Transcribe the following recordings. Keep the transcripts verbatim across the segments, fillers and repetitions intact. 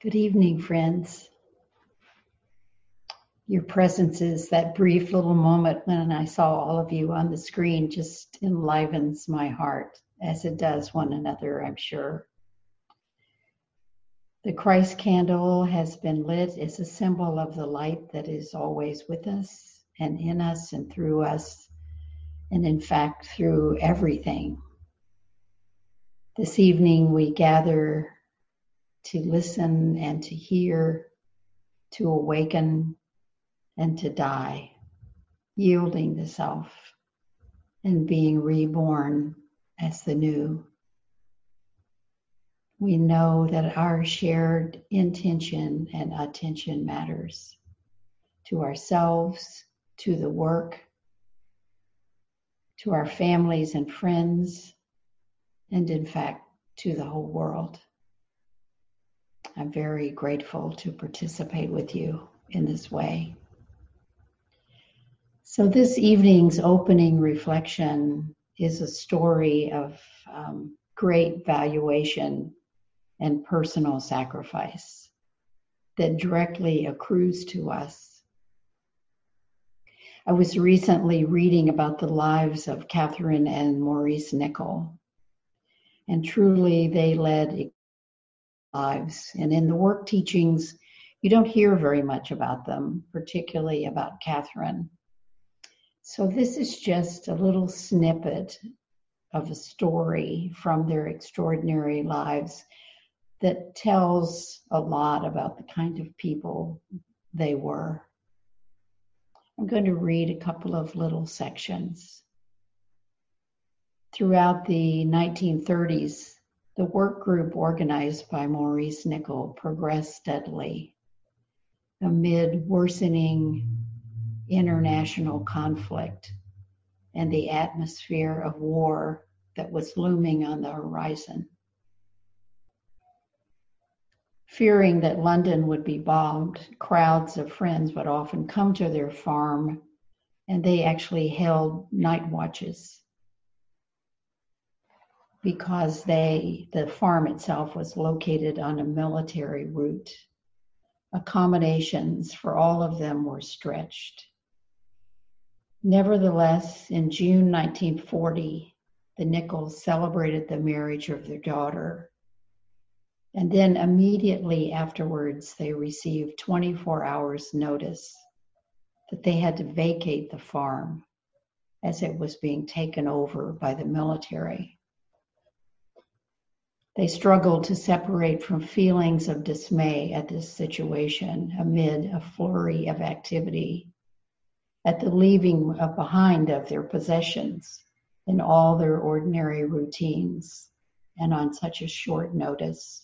Good evening, friends. Your presences, that brief little moment when I saw all of you on the screen, just enlivens my heart, as it does one another, I'm sure. The Christ candle has been lit as a symbol of the light that is always with us and in us and through us, and in fact, through everything. This evening we gather to listen and to hear, to awaken, and to die, yielding the self and being reborn as the new. We know that our shared intention and attention matters to ourselves, to the work, to our families and friends, and in fact, to the whole world. I'm very grateful to participate with you in this way. So this evening's opening reflection is a story of um, great valuation and personal sacrifice that directly accrues to us. I was recently reading about the lives of Catherine and Maurice Nicoll, and truly they led lives. And in the work teachings, you don't hear very much about them, particularly about Catherine. So this is just a little snippet of a story from their extraordinary lives that tells a lot about the kind of people they were. I'm going to read a couple of little sections. Throughout the nineteen thirties, the work group organized by Maurice Nicoll progressed steadily amid worsening international conflict and the atmosphere of war that was looming on the horizon. Fearing that London would be bombed, crowds of friends would often come to their farm, and they actually held night watches because they, the farm itself was located on a military route. Accommodations for all of them were stretched. Nevertheless, in June nineteen forty, the Niccolls celebrated the marriage of their daughter. And then immediately afterwards, they received twenty-four hours notice that they had to vacate the farm as it was being taken over by the military. They struggled to separate from feelings of dismay at this situation amid a flurry of activity, at the leaving behind of their possessions in all their ordinary routines and on such a short notice.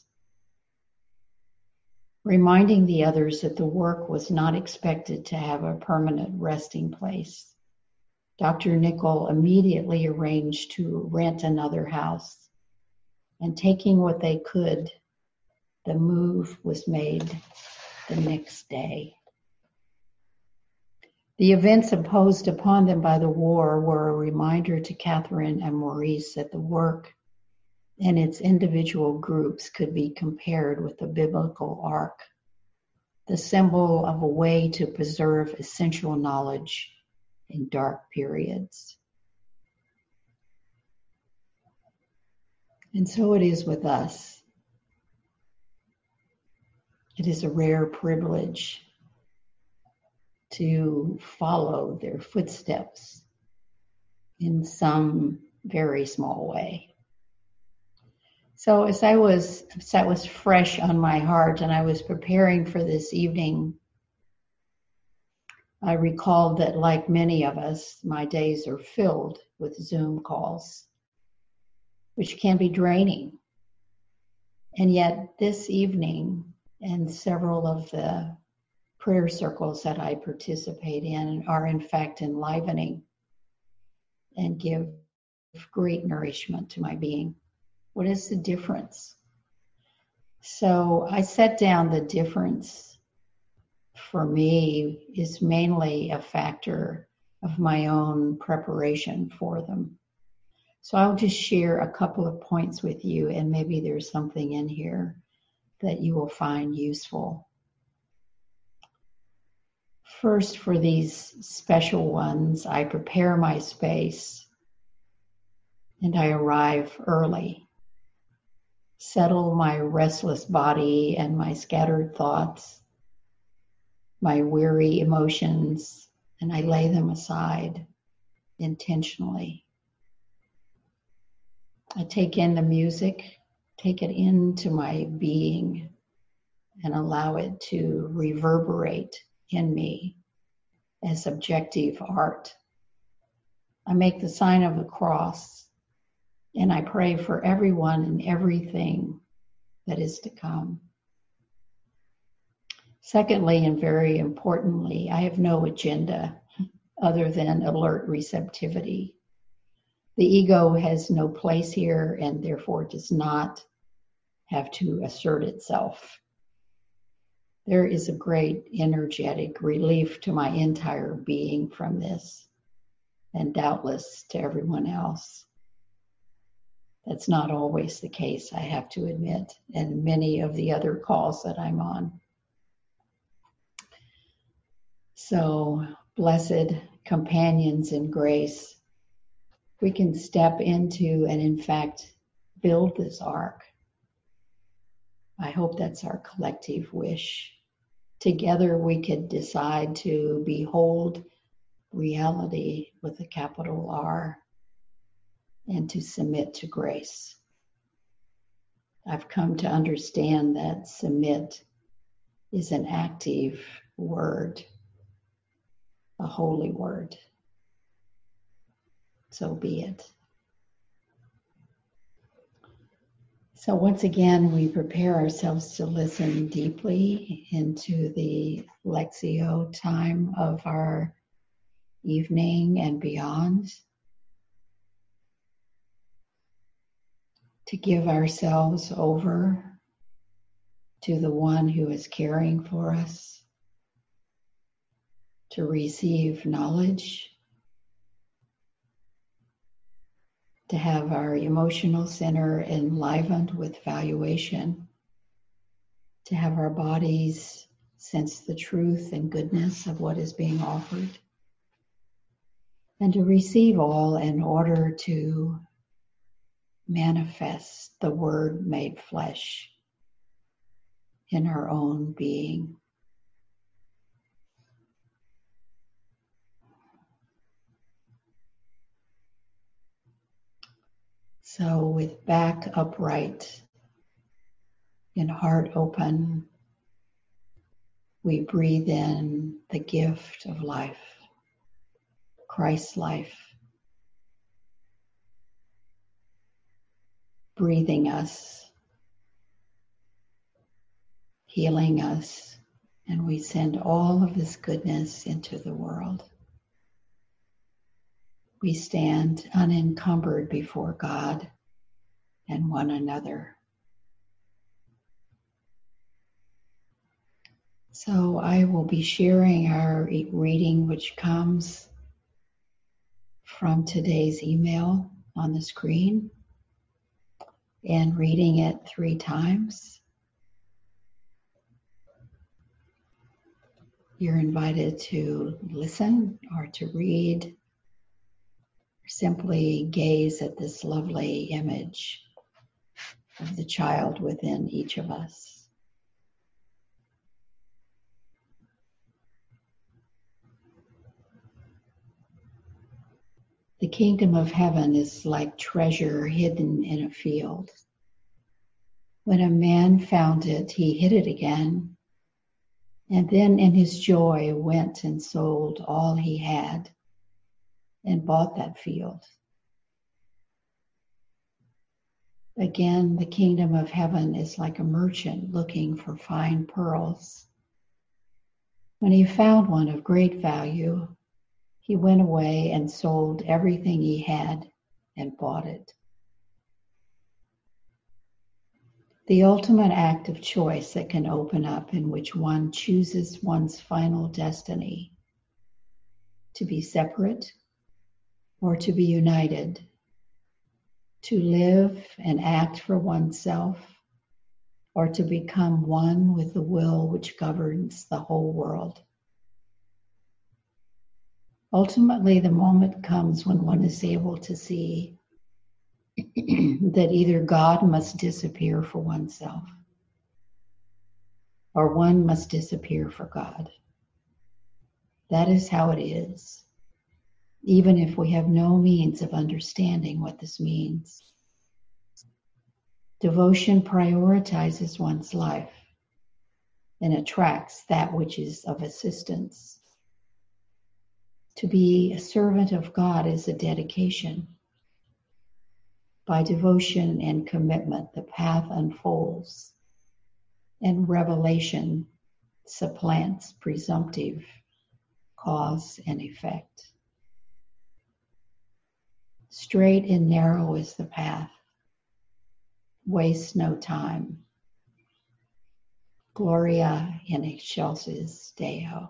Reminding the others that the work was not expected to have a permanent resting place, Doctor Nicoll immediately arranged to rent another house, and taking what they could, the move was made the next day. The events imposed upon them by the war were a reminder to Catherine and Maurice that the work and its individual groups could be compared with the biblical ark, the symbol of a way to preserve essential knowledge in dark periods. And so it is with us. It is a rare privilege to follow their footsteps in some very small way. So as I was, as that was fresh on my heart and I was preparing for this evening, I recalled that like many of us, my days are filled with Zoom calls, which can be draining. And yet this evening and several of the prayer circles that I participate in are in fact enlivening and give great nourishment to my being. What is the difference? So I set down the difference for me is mainly a factor of my own preparation for them. So I'll just share a couple of points with you, and maybe there's something in here that you will find useful. First, for these special ones, I prepare my space and I arrive early. Settle my restless body and my scattered thoughts, my weary emotions, and I lay them aside intentionally. I take in the music, take it into my being, and allow it to reverberate in me as objective art. I make the sign of the cross, and I pray for everyone and everything that is to come. Secondly, and very importantly, I have no agenda other than alert receptivity. The ego has no place here and therefore does not have to assert itself. There is a great energetic relief to my entire being from this, and doubtless to everyone else. That's not always the case, I have to admit, and many of the other calls that I'm on. So, blessed companions in grace, we can step into and in fact build this ark. I hope that's our collective wish. Together we could decide to behold reality with a capital R and to submit to grace. I've come to understand that submit is an active word, a holy word. So be it. So once again, we prepare ourselves to listen deeply into the Lectio time of our evening and beyond, to give ourselves over to the one who is caring for us, to receive knowledge, to have our emotional center enlivened with valuation, to have our bodies sense the truth and goodness of what is being offered, and to receive all in order to manifest the Word made flesh in our own being. So with back upright and heart open, we breathe in the gift of life, Christ's life, breathing us, healing us, and we send all of this goodness into the world. We stand unencumbered before God and one another. So I will be sharing our reading, which comes from today's email on the screen, and reading it three times. You're invited to listen or to read, or simply gaze at this lovely image of the child within each of us. The kingdom of heaven is like treasure hidden in a field. When a man found it, he hid it again, and then in his joy went and sold all he had and bought that field. Again, the kingdom of heaven is like a merchant looking for fine pearls. When he found one of great value, he went away and sold everything he had and bought it. The ultimate act of choice that can open up, in which one chooses one's final destiny, to be separate or to be united, to live and act for oneself or to become one with the will which governs the whole world. Ultimately, the moment comes when one is able to see that either God must disappear for oneself, or one must disappear for God. That is how it is, even if we have no means of understanding what this means. Devotion prioritizes one's life and attracts that which is of assistance. To be a servant of God is a dedication. By devotion and commitment, the path unfolds, and revelation supplants presumptive cause and effect. Straight and narrow is the path. Waste no time. Gloria in excelsis Deo.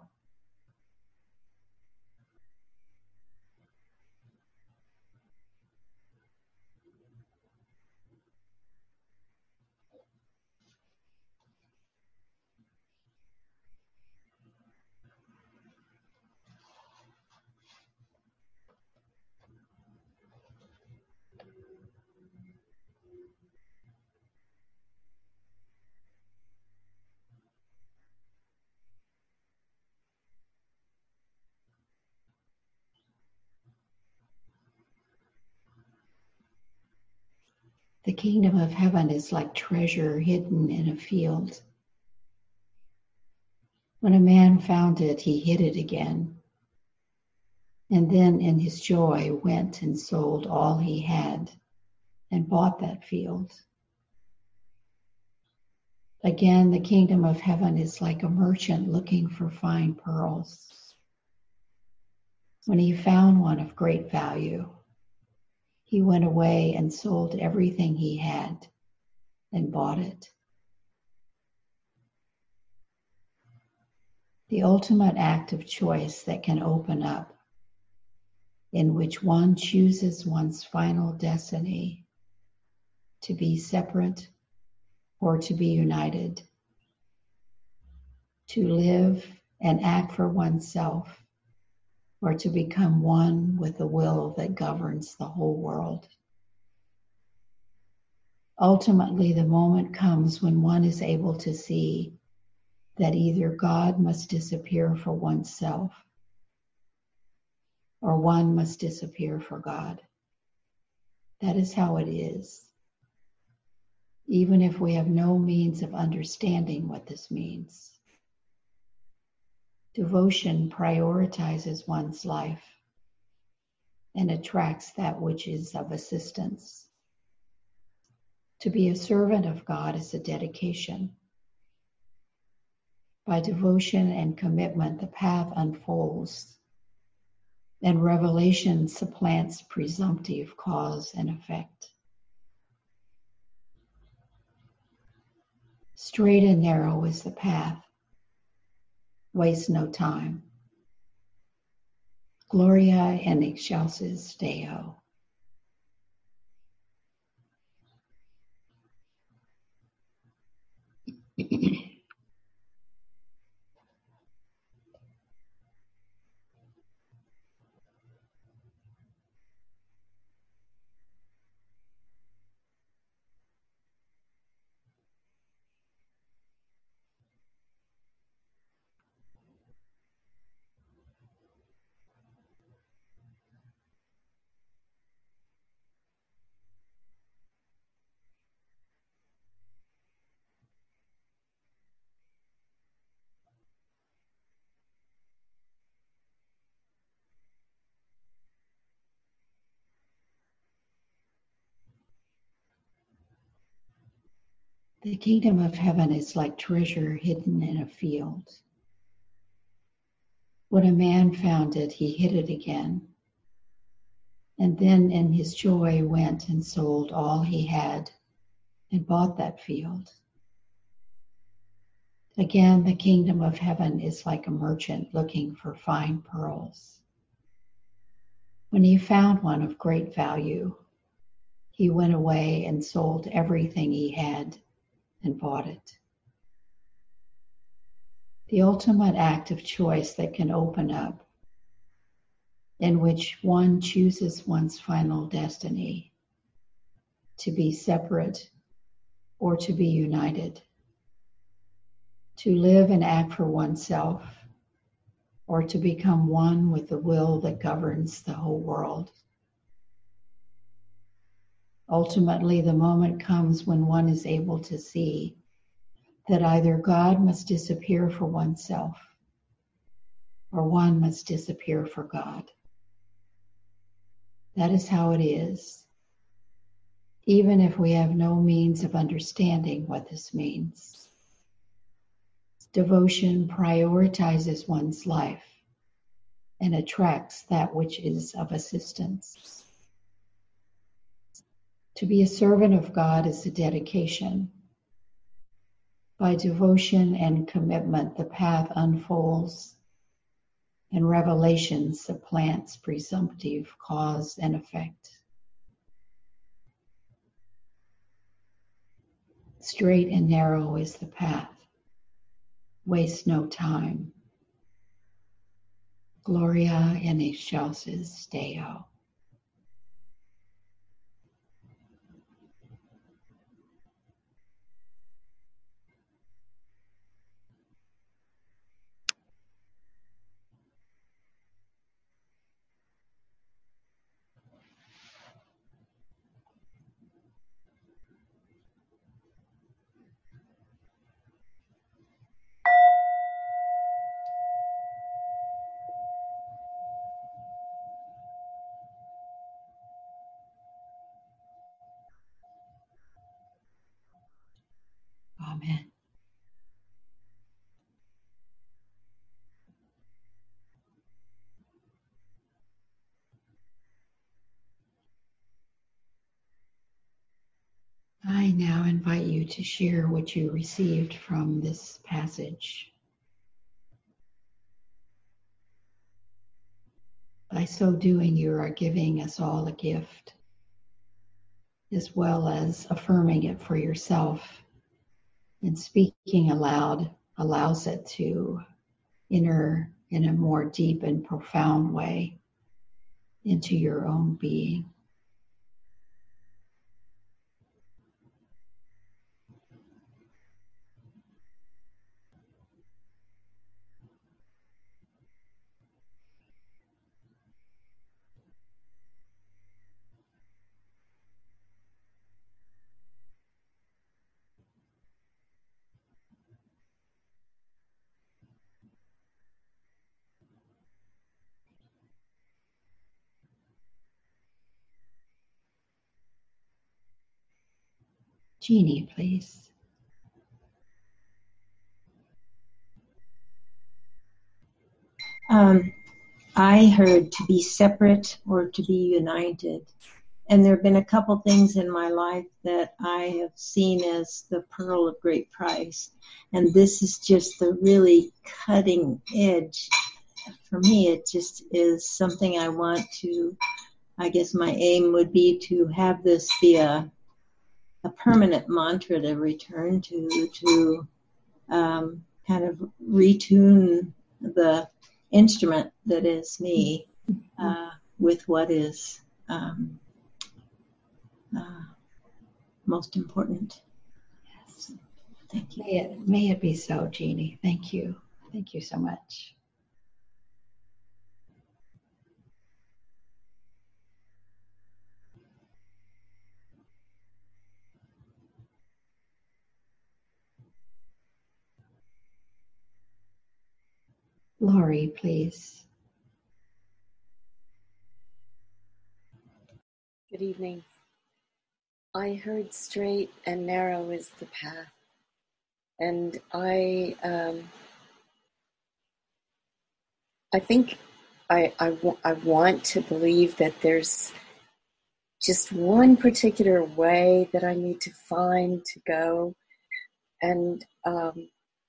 The kingdom of heaven is like treasure hidden in a field. When a man found it, he hid it again, and then in his joy went and sold all he had and bought that field. Again, the kingdom of heaven is like a merchant looking for fine pearls. When he found one of great value, he went away and sold everything he had and bought it. The ultimate act of choice that can open up, in which one chooses one's final destiny to be separate or to be united, to live and act for oneself, or to become one with the will that governs the whole world. Ultimately, the moment comes when one is able to see that either God must disappear for oneself, or one must disappear for God. That is how it is, even if we have no means of understanding what this means. Devotion prioritizes one's life and attracts that which is of assistance. To be a servant of God is a dedication. By devotion and commitment, the path unfolds, and revelation supplants presumptive cause and effect. Straight and narrow is the path. Waste no time. Gloria in excelsis Deo. The kingdom of heaven is like treasure hidden in a field. When a man found it, he hid it again, and then in his joy went and sold all he had and bought that field. Again, the kingdom of heaven is like a merchant looking for fine pearls. When he found one of great value, he went away and sold everything he had and bought it. The ultimate act of choice that can open up, in which one chooses one's final destiny, to be separate or to be united, to live and act for oneself, or to become one with the will that governs the whole world. Ultimately, the moment comes when one is able to see that either God must disappear for oneself, or one must disappear for God. That is how it is, even if we have no means of understanding what this means. Devotion prioritizes one's life and attracts that which is of assistance. To be a servant of God is a dedication. By devotion and commitment, the path unfolds, and revelation supplants presumptive cause and effect. Straight and narrow is the path. Waste no time. Gloria in excelsis Deo. Amen. I now invite you to share what you received from this passage. By so doing, you are giving us all a gift, as well as affirming it for yourself. And speaking aloud allows it to enter in a more deep and profound way into your own being. Jeannie, please. Um, I heard to be separate or to be united. And there have been a couple things in my life that I have seen as the pearl of great price. And this is just the really cutting edge. For me, it just is something I want to, I guess my aim would be to have this be a, a permanent mantra to return to, to um, kind of retune the instrument that is me uh, with what is um, uh, most important. Yes. Thank you. May it, may it be so, Jeannie. Thank you. Thank you so much. Laurie, please. Good evening. I heard straight and narrow is the path. And I um, I think I, I, w- I want to believe that there's just one particular way that I need to find to go. And um,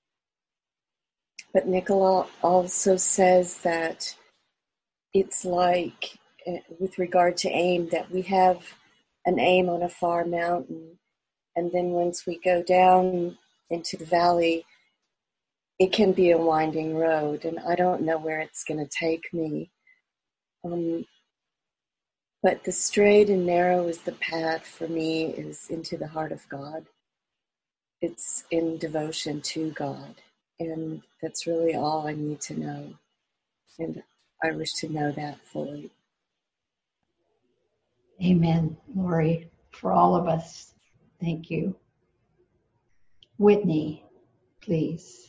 but Nicola also says that it's like, uh, with regard to aim, that we have an aim on a far mountain, And then once we go down into the valley, it can be a winding road, and I don't know where it's going to take me. Um, but the straight and narrow is the path for me, is into the heart of God. It's in devotion to God, and that's really all I need to know. And I wish to know that fully. Amen, Lori, for all of us. Thank you. Whitney, please.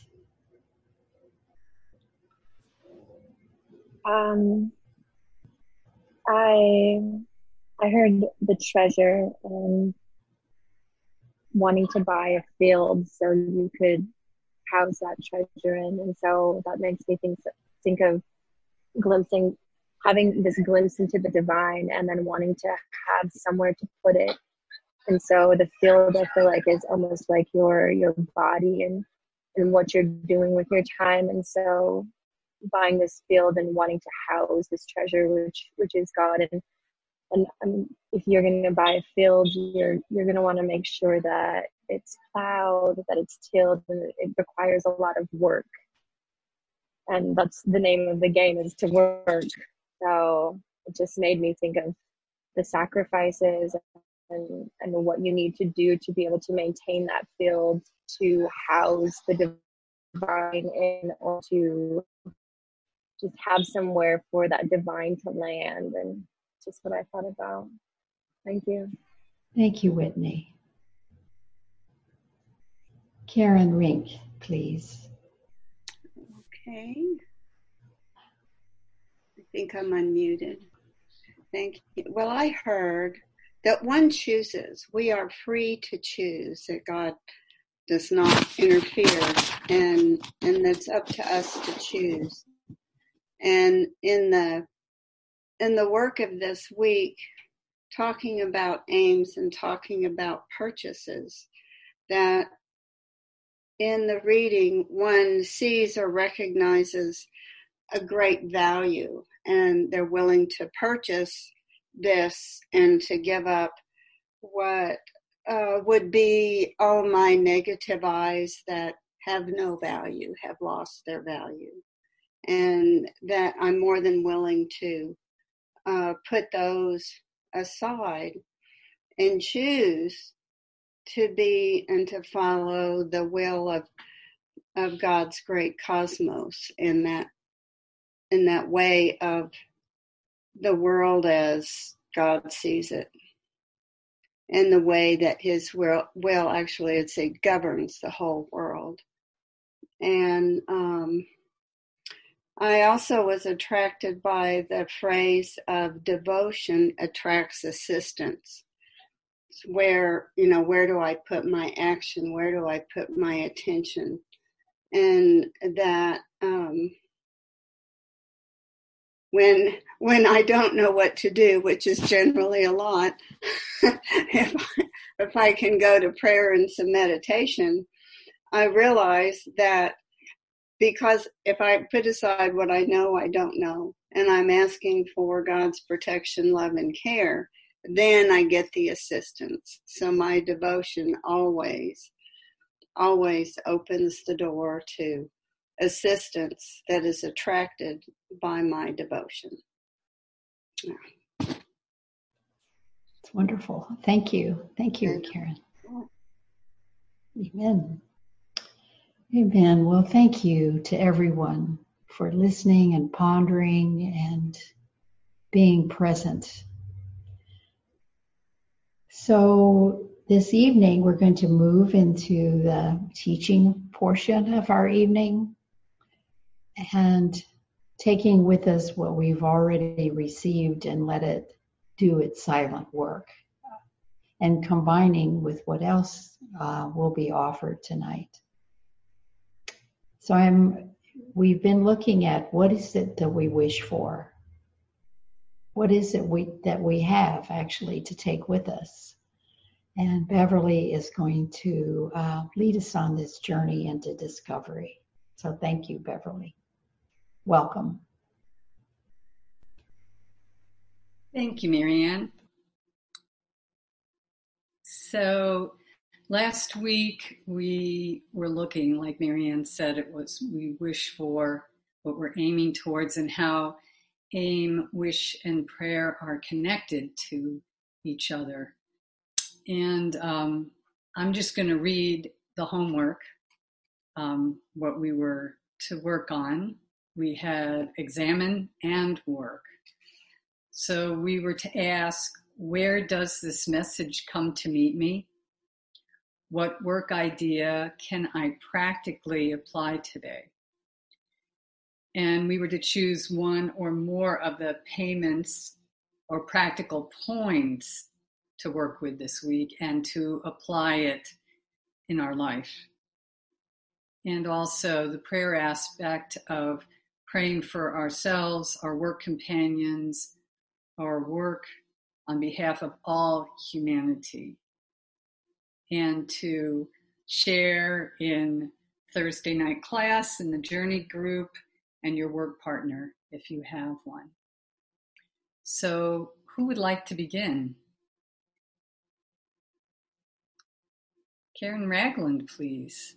Um, I I heard the treasure and wanting to buy a field so you could house that treasure in, and so that makes me think think of glimpsing, having this glimpse into the divine, and then wanting to have somewhere to put it. And so the field, I feel like, is almost like your your body and and what you're doing with your time. And so buying this field and wanting to house this treasure, which which is God. And and um, if you're going to buy a field, you're you're going to want to make sure that it's plowed, that it's tilled, and it requires a lot of work. And that's the name of the game, is to work. So it just made me think of the sacrifices and and what you need to do to be able to maintain that field, to house the divine in, or to just have somewhere for that divine to land. And just what I thought about. Thank you. Thank you, Whitney. Karen Rink, please. Okay. I think I'm unmuted. Thank you. Well, I heard that one chooses. We are free to choose, that God does not interfere, and and that's up to us to choose. And in the in the work of this week, talking about aims and talking about purchases, that in the reading one sees or recognizes a great value, and they're willing to purchase this and to give up what uh, would be all my negative eyes that have no value, have lost their value, and that I'm more than willing to uh, put those aside and choose to be and to follow the will of of God's great cosmos, in that in that way of the world as God sees it, in the way that his will, will actually, I'd say, governs the whole world. And um, I also was attracted by the phrase of devotion attracts assistance. Where, you know, where do I put my action? Where do I put my attention? And that um, when when I don't know what to do, which is generally a lot, if I, if I can go to prayer and some meditation, I realize that, because if I put aside what I know I don't know, and I'm asking for God's protection, love, and care, then I get the assistance. So my devotion always, always opens the door to assistance that is attracted by my devotion. It's wonderful. Thank you. Thank you, Karen. Amen. Amen. Well, thank you to everyone for listening and pondering and being present. So this evening, we're going to move into the teaching portion of our evening, and taking with us what we've already received and let it do its silent work, and combining with what else uh, will be offered tonight. So I'm, we've been looking at what is it that we wish for? What is it we, that we have actually to take with us? And Beverly is going to uh, lead us on this journey into discovery. So thank you, Beverly. Welcome. Thank you, Marianne. So Last week, we were looking, like Marianne said, it was we wish for what we're aiming towards and how aim, wish, and prayer are connected to each other. And um, I'm just going to read the homework, um, what we were to work on. We had examine and work. So we were to ask, where does this message come to meet me? What work idea can I practically apply today? And we were to choose one or more of the payments or practical points to work with this week and to apply it in our life. And also the prayer aspect of praying for ourselves, our work companions, our work on behalf of all humanity. And to share in Thursday night class in the Journey group and your work partner if you have one. So who would like to begin? Karen Ragland, please.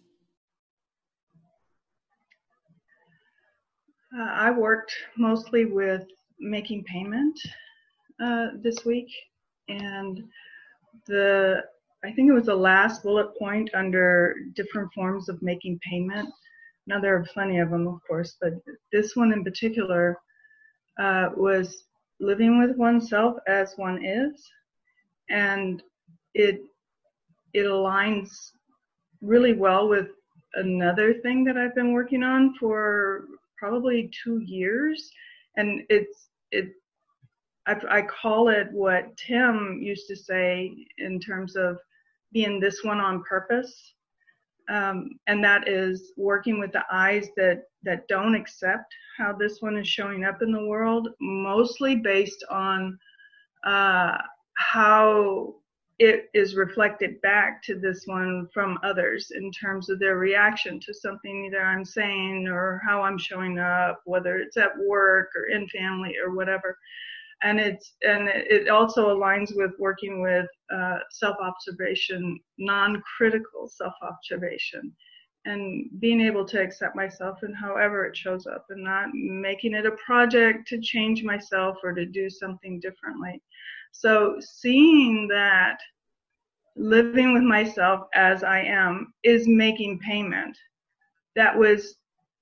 Uh, I worked mostly with making payment uh, this week, and the I think it was the last bullet point under different forms of making payment. Now there are plenty of them, of course, but this one in particular uh, was living with oneself as one is, and it it aligns really well with another thing that I've been working on for probably two years, and it's it. I, I call it what Tim used to say in terms of being this one on purpose, um, and that is working with the eyes that that don't accept how this one is showing up in the world, mostly based on uh, how it is reflected back to this one from others in terms of their reaction to something either I'm saying or how I'm showing up, whether it's at work or in family or whatever. And it's and it also aligns with working with uh, self-observation, non-critical self-observation, and being able to accept myself and however it shows up, and not making it a project to change myself or to do something differently. So seeing that living with myself as I am is making payment, that was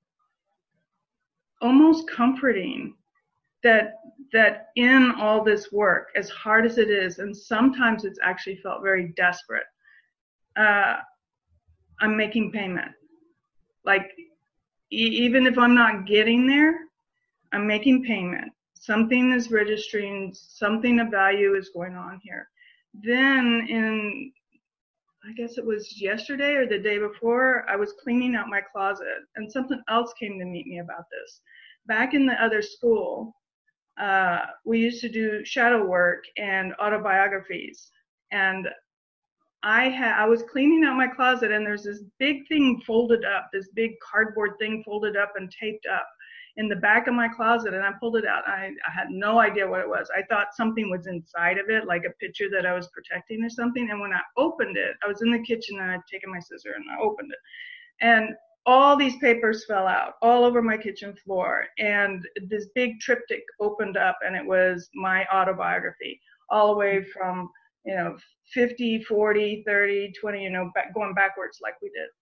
almost comforting. That that in all this work, as hard as it is, and sometimes it's actually felt very desperate, uh, I'm making payment. Like, e- even if I'm not getting there, I'm making payment. Something is registering, something of value is going on here. Then in, I guess it was yesterday or the day before, I was cleaning out my closet, and something else came to meet me about this. Back in the other school, Uh, we used to do shadow work and autobiographies, and I had I was cleaning out my closet, and there's this big thing folded up, this big cardboard thing folded up and taped up in the back of my closet, and I pulled it out. I, I had no idea what it was. I thought something was inside of it, like a picture that I was protecting or something. And when I opened it, I was in the kitchen and I'd taken my scissor and I opened it, and all these papers fell out all over my kitchen floor, and this big triptych opened up, and it was my autobiography, all the way from, you know, fifty, forty, thirty, twenty, you know, back, going backwards like we did.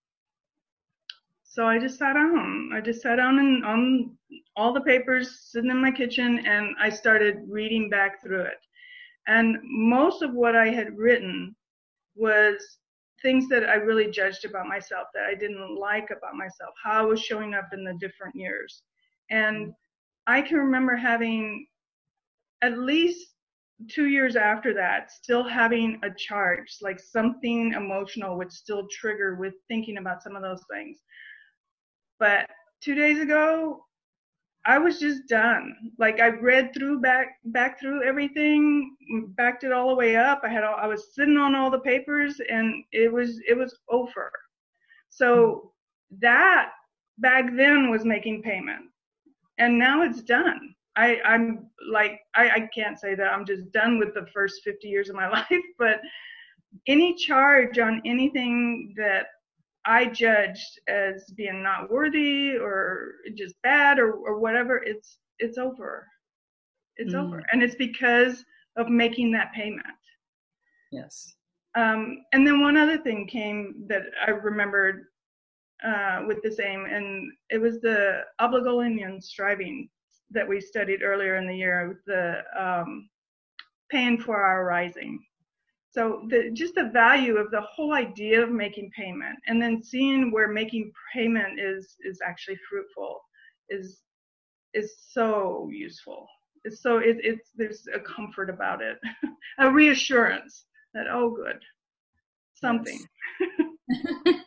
So I just sat down. I just sat down and on all the papers sitting in my kitchen, and I started reading back through it. And most of what I had written was things that I really judged about myself, that I didn't like about myself, how I was showing up in the different years. And I can remember having, at least two years after that, still having a charge, like something emotional would still trigger with thinking about some of those things. But two days ago, I was just done. Like, I read through back back through everything, backed it all the way up. I had all, I was sitting on all the papers, and it was it was over. So that back then was making payment, and now it's done. I, I'm like I, I can't say that I'm just done with the first fifty years of my life, but any charge on anything that I judged as being not worthy or just bad or, or whatever, it's it's over. It's mm. over. And it's because of making that payment. Yes. Um, and then one other thing came that I remembered uh, with the same, and it was the obligolian striving that we studied earlier in the year, with the um, paying for our rising. So the, just the value of the whole idea of making payment, and then seeing where making payment is is actually fruitful, is is so useful. It's so it, it's there's a comfort about it, a reassurance that, oh, good, something. Yes.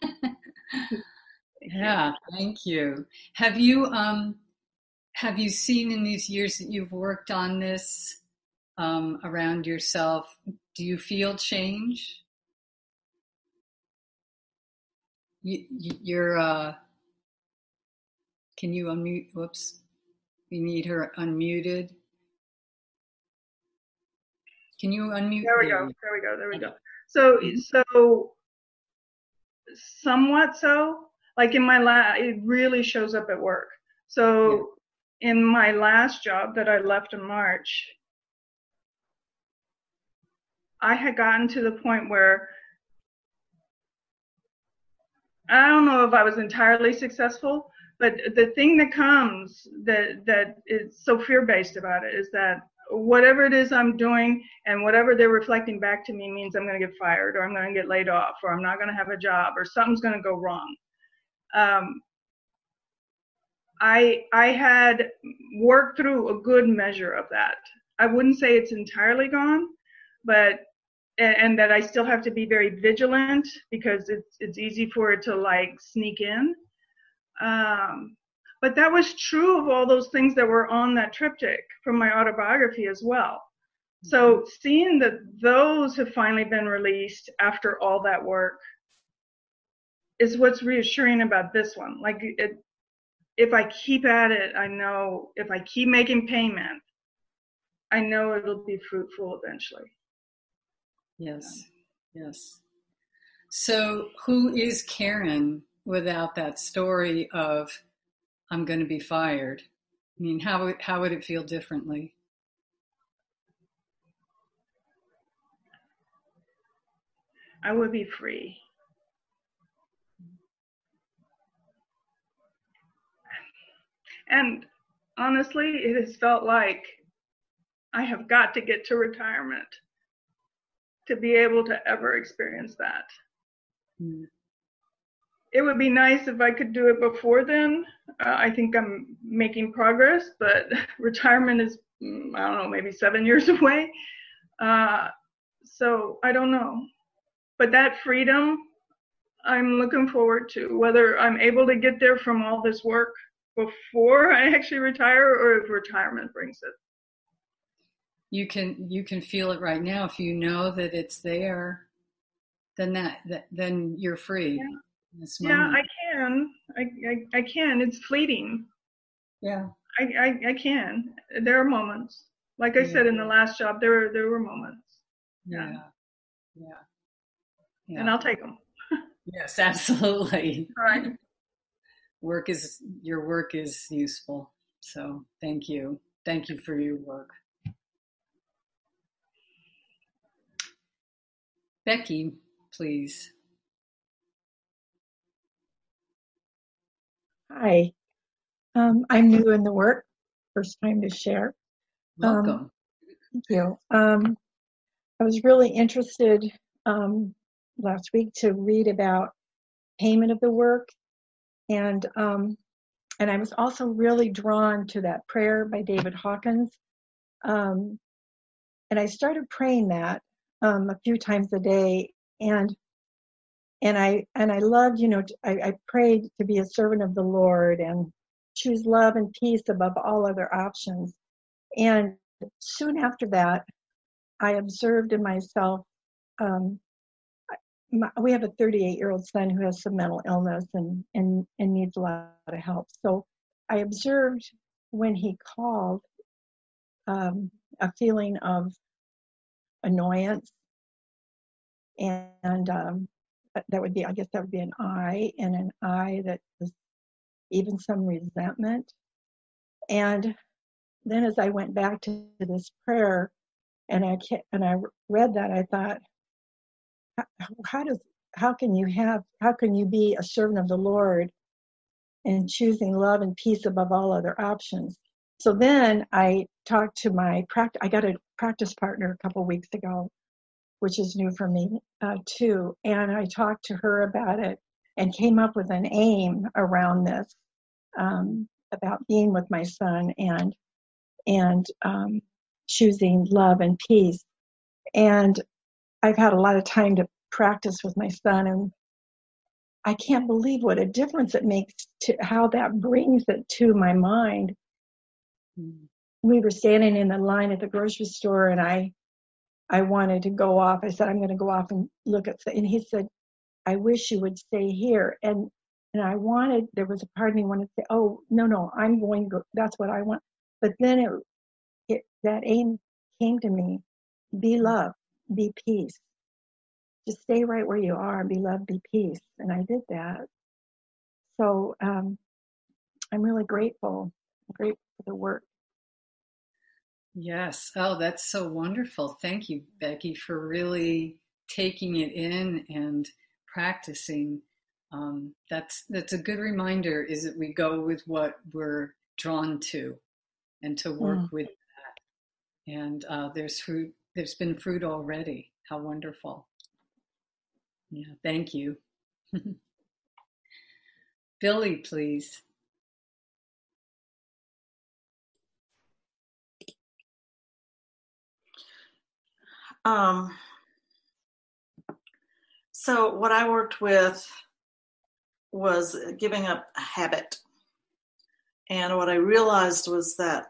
Yeah, thank you. Have you um have you seen in these years that you've worked on this um, around yourself? Do you feel change? You, you're, uh, can you unmute? Whoops. We need her unmuted. Can you unmute? There we go. There we go. There we go. So, so somewhat so, like in my last, it really shows up at work. So yeah. In my last job that I left in March, I had gotten to the point where I don't know if I was entirely successful, but the thing that comes that that is so fear-based about it is that whatever it is I'm doing and whatever they're reflecting back to me means I'm going to get fired, or I'm going to get laid off, or I'm not going to have a job, or something's going to go wrong. Um, I I had worked through a good measure of that. I wouldn't say it's entirely gone, but and that I still have to be very vigilant because it's it's easy for it to like sneak in. Um, but that was true of all those things that were on that triptych from my autobiography as well. So seeing that those have finally been released after all that work is what's reassuring about this one. Like it, if I keep at it, I know if I keep making payment, I know it'll be fruitful eventually. Yes, yes. So who is Karen without that story of I'm going to be fired? I mean, how, how would it feel differently? I would be free. And honestly, it has felt like I have got to get to retirement to be able to ever experience that. Mm. It would be nice if I could do it before then. Uh, I think I'm making progress, but retirement is, I don't know, maybe seven years away. Uh, so I don't know. But that freedom, I'm looking forward to, whether I'm able to get there from all this work before I actually retire or if retirement brings it. You can you can feel it right now. If you know that it's there, then that, that then you're free. Yeah, in this yeah moment. I can. I, I I can. It's fleeting. Yeah. I, I I can. There are moments. Like I yeah. said in the last job, there were there were moments. Yeah. Yeah. Yeah. And I'll take them. Yes, absolutely. All right. Work is your work is useful. So thank you. Thank you for your work. Becky, please. Hi, um, I'm new in the work. First time to share. Welcome. Um, thank you. Um, I was really interested um, last week to read about payment of the work, and um, and I was also really drawn to that prayer by David Hawkins. Um, and I started praying that um, a few times a day, and and I and I loved, you know, I, I prayed to be a servant of the Lord and choose love and peace above all other options. And soon after that, I observed in myself, um, my, we have a thirty-eight-year-old son who has some mental illness and, and, and needs a lot of help. So I observed when he called um, a feeling of annoyance and, and um, that would be, I guess that would be an I, and an I that was even some resentment. And then as I went back to this prayer and I and I read that, I thought, how, how does how can you have how can you be a servant of the Lord and choosing love and peace above all other options? So then I talked to my practice. I got a practice partner a couple weeks ago, which is new for me uh, too. And I talked to her about it and came up with an aim around this, um, about being with my son and and um, choosing love and peace. And I've had a lot of time to practice with my son, and I can't believe what a difference it makes to how that brings it to my mind. Mm. We were standing in the line at the grocery store, and I I wanted to go off. I said, I'm going to go off and look at, and he said, I wish you would stay here. And and I wanted, there was a part of me wanted to say, oh, no, no, I'm going to go. That's what I want. But then it, it that aim came to me, be love, be peace. Just stay right where you are, be love, be peace. And I did that. So um, I'm really grateful. I'm grateful for the work. Yes. Oh, that's so wonderful. Thank you, Becky, for really taking it in and practicing. Um, that's that's a good reminder, is that we go with what we're drawn to and to work mm. with that. And uh, there's fruit. There's been fruit already. How wonderful. Yeah, thank you. Billy, please. Um, so what I worked with was giving up a habit. And what I realized was that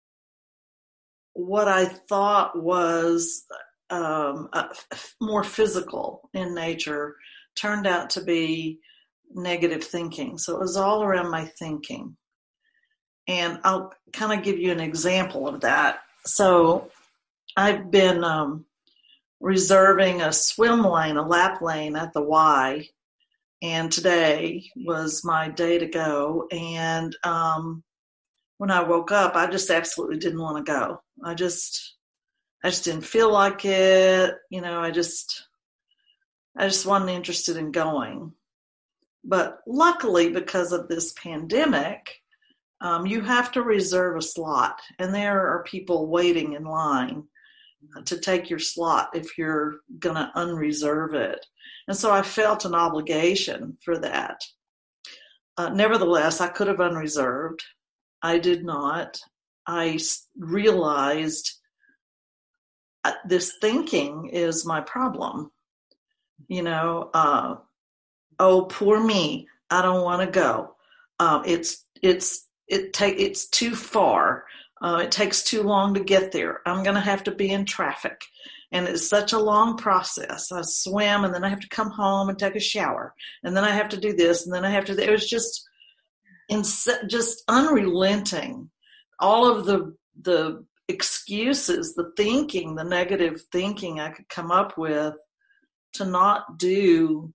what I thought was um, a, more physical in nature turned out to be negative thinking. So it was all around my thinking. And I'll kind of give you an example of that. So I've been um, reserving a swim lane, a lap lane at the Y. And today was my day to go. And um, when I woke up, I just absolutely didn't want to go. I just, I just didn't feel like it. You know, I just, I just wasn't interested in going. But luckily, because of this pandemic, um, you have to reserve a slot. And there are people waiting in line to take your slot if you're going to unreserve it. And so I felt an obligation for that. Uh, nevertheless, I could have unreserved. I did not. I realized this thinking is my problem. You know, uh, oh, poor me. I don't want to go. Uh, it's it's it take it's too far. Uh, it takes too long to get there. I'm going to have to be in traffic. And it's such a long process. I swim, and then I have to come home and take a shower. And then I have to do this, and then I have to, it was just, just unrelenting. All of the the excuses, the thinking, the negative thinking I could come up with to not do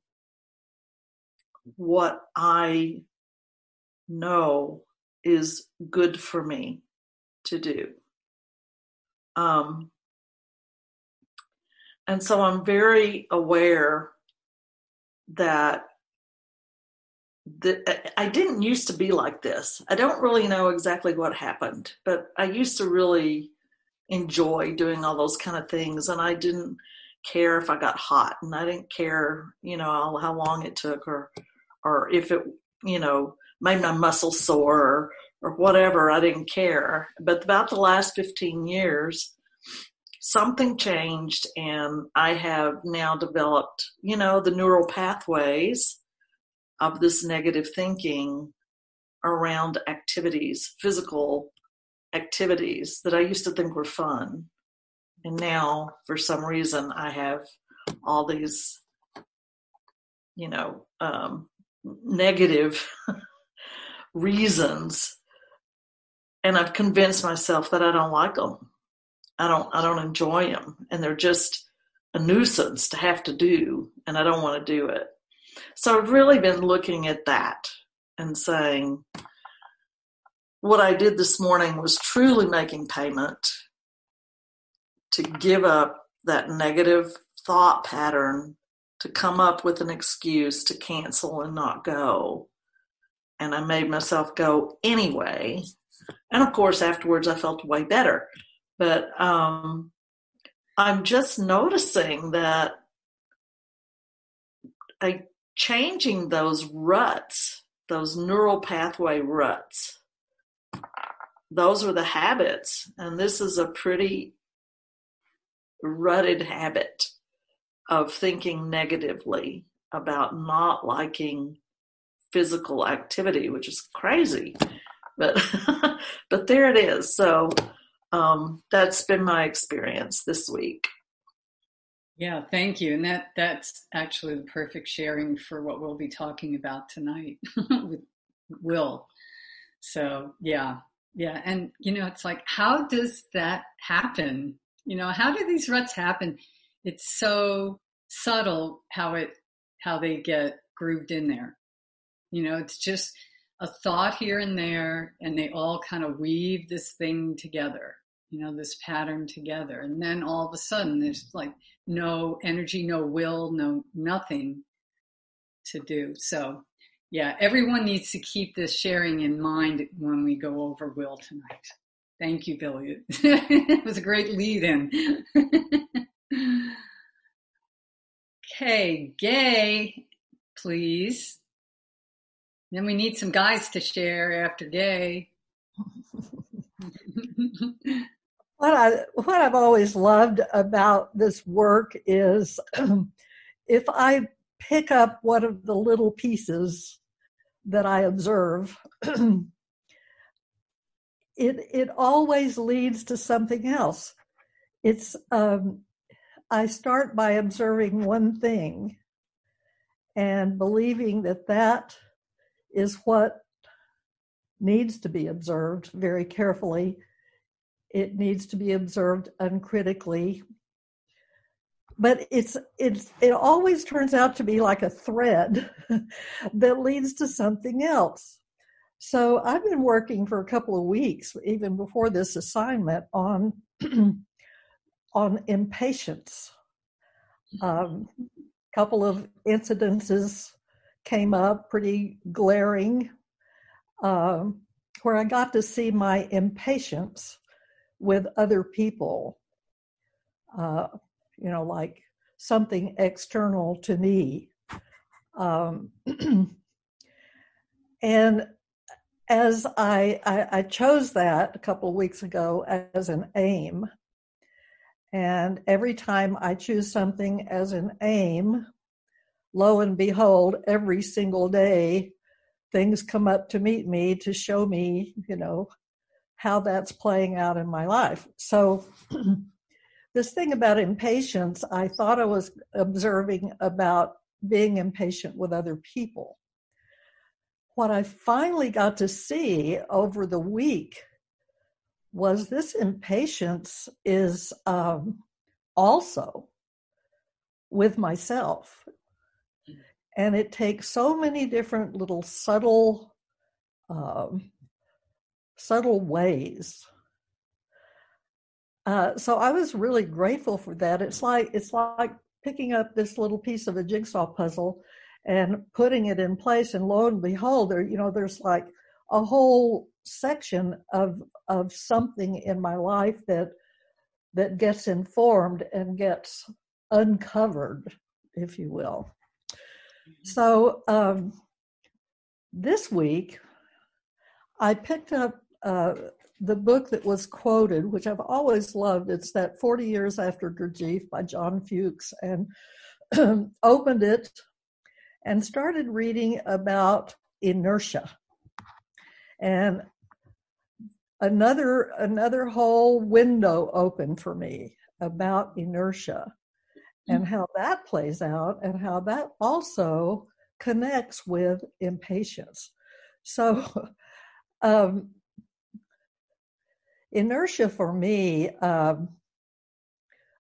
what I know is good for me to do. Um, and so I'm very aware that the, I didn't used to be like this. I don't really know exactly what happened, but I used to really enjoy doing all those kind of things. And I didn't care if I got hot, and I didn't care, you know, how long it took, or, or if it, you know, made my muscles sore, or, or whatever. I didn't care. But about the last fifteen years, something changed, and I have now developed, you know, the neural pathways of this negative thinking around activities, physical activities that I used to think were fun. And now, for some reason, I have all these, you know, um, negative reasons. And I've convinced myself that I don't like them. I don't, I don't enjoy them. And they're just a nuisance to have to do, and I don't want to do it. So I've really been looking at that and saying, what I did this morning was truly making payment to give up that negative thought pattern, to come up with an excuse to cancel and not go. And I made myself go anyway. And of course, afterwards, I felt way better. But um, I'm just noticing that I changing those ruts, those neural pathway ruts, those are the habits. And this is a pretty rutted habit of thinking negatively about not liking physical activity, which is crazy. But but there it is. So um, that's been my experience this week. Yeah, thank you. And that that's actually the perfect sharing for what we'll be talking about tonight with Will. So yeah, yeah. And, you know, it's like, how does that happen? You know, how do these ruts happen? It's so subtle how it how they get grooved in there. You know, it's just a thought here and there, and they all kind of weave this thing together, you know, this pattern together. And then all of a sudden there's like no energy, no will, no nothing to do. So yeah, everyone needs to keep this sharing in mind when we go over will tonight. Thank you, Billy. It was a great lead in. Okay, Gay, please. Then we need some guys to share after Gay. What I what I've always loved about this work is um, if I pick up one of the little pieces that I observe, it it always leads to something else. It's um, I start by observing one thing and believing that that is what needs to be observed very carefully. It needs to be observed uncritically. But it's it's it always turns out to be like a thread that leads to something else. So I've been working for a couple of weeks, even before this assignment, on on impatience. A um, couple of incidences came up, pretty glaring, uh, where I got to see my impatience with other people, uh, you know, like something external to me. Um, and as I, I, I chose that a couple of weeks ago as an aim, and every time I choose something as an aim, lo and behold, every single day, things come up to meet me to show me, you know, how that's playing out in my life. So this thing about impatience, I thought I was observing about being impatient with other people. What I finally got to see over the week was this impatience is um, also with myself. And it takes so many different little subtle, um, subtle ways. Uh, so I was really grateful for that. It's like it's like picking up this little piece of a jigsaw puzzle and putting it in place, and lo and behold, there you know there's like a whole section of of something in my life that that gets informed and gets uncovered, if you will. So um, this week, I picked up uh, the book that was quoted, which I've always loved. It's that forty years After Gurdjieff by John Fuchs, and opened it and started reading about inertia. And another another whole window opened for me about inertia and how that plays out and how that also connects with impatience. So um, inertia for me, um,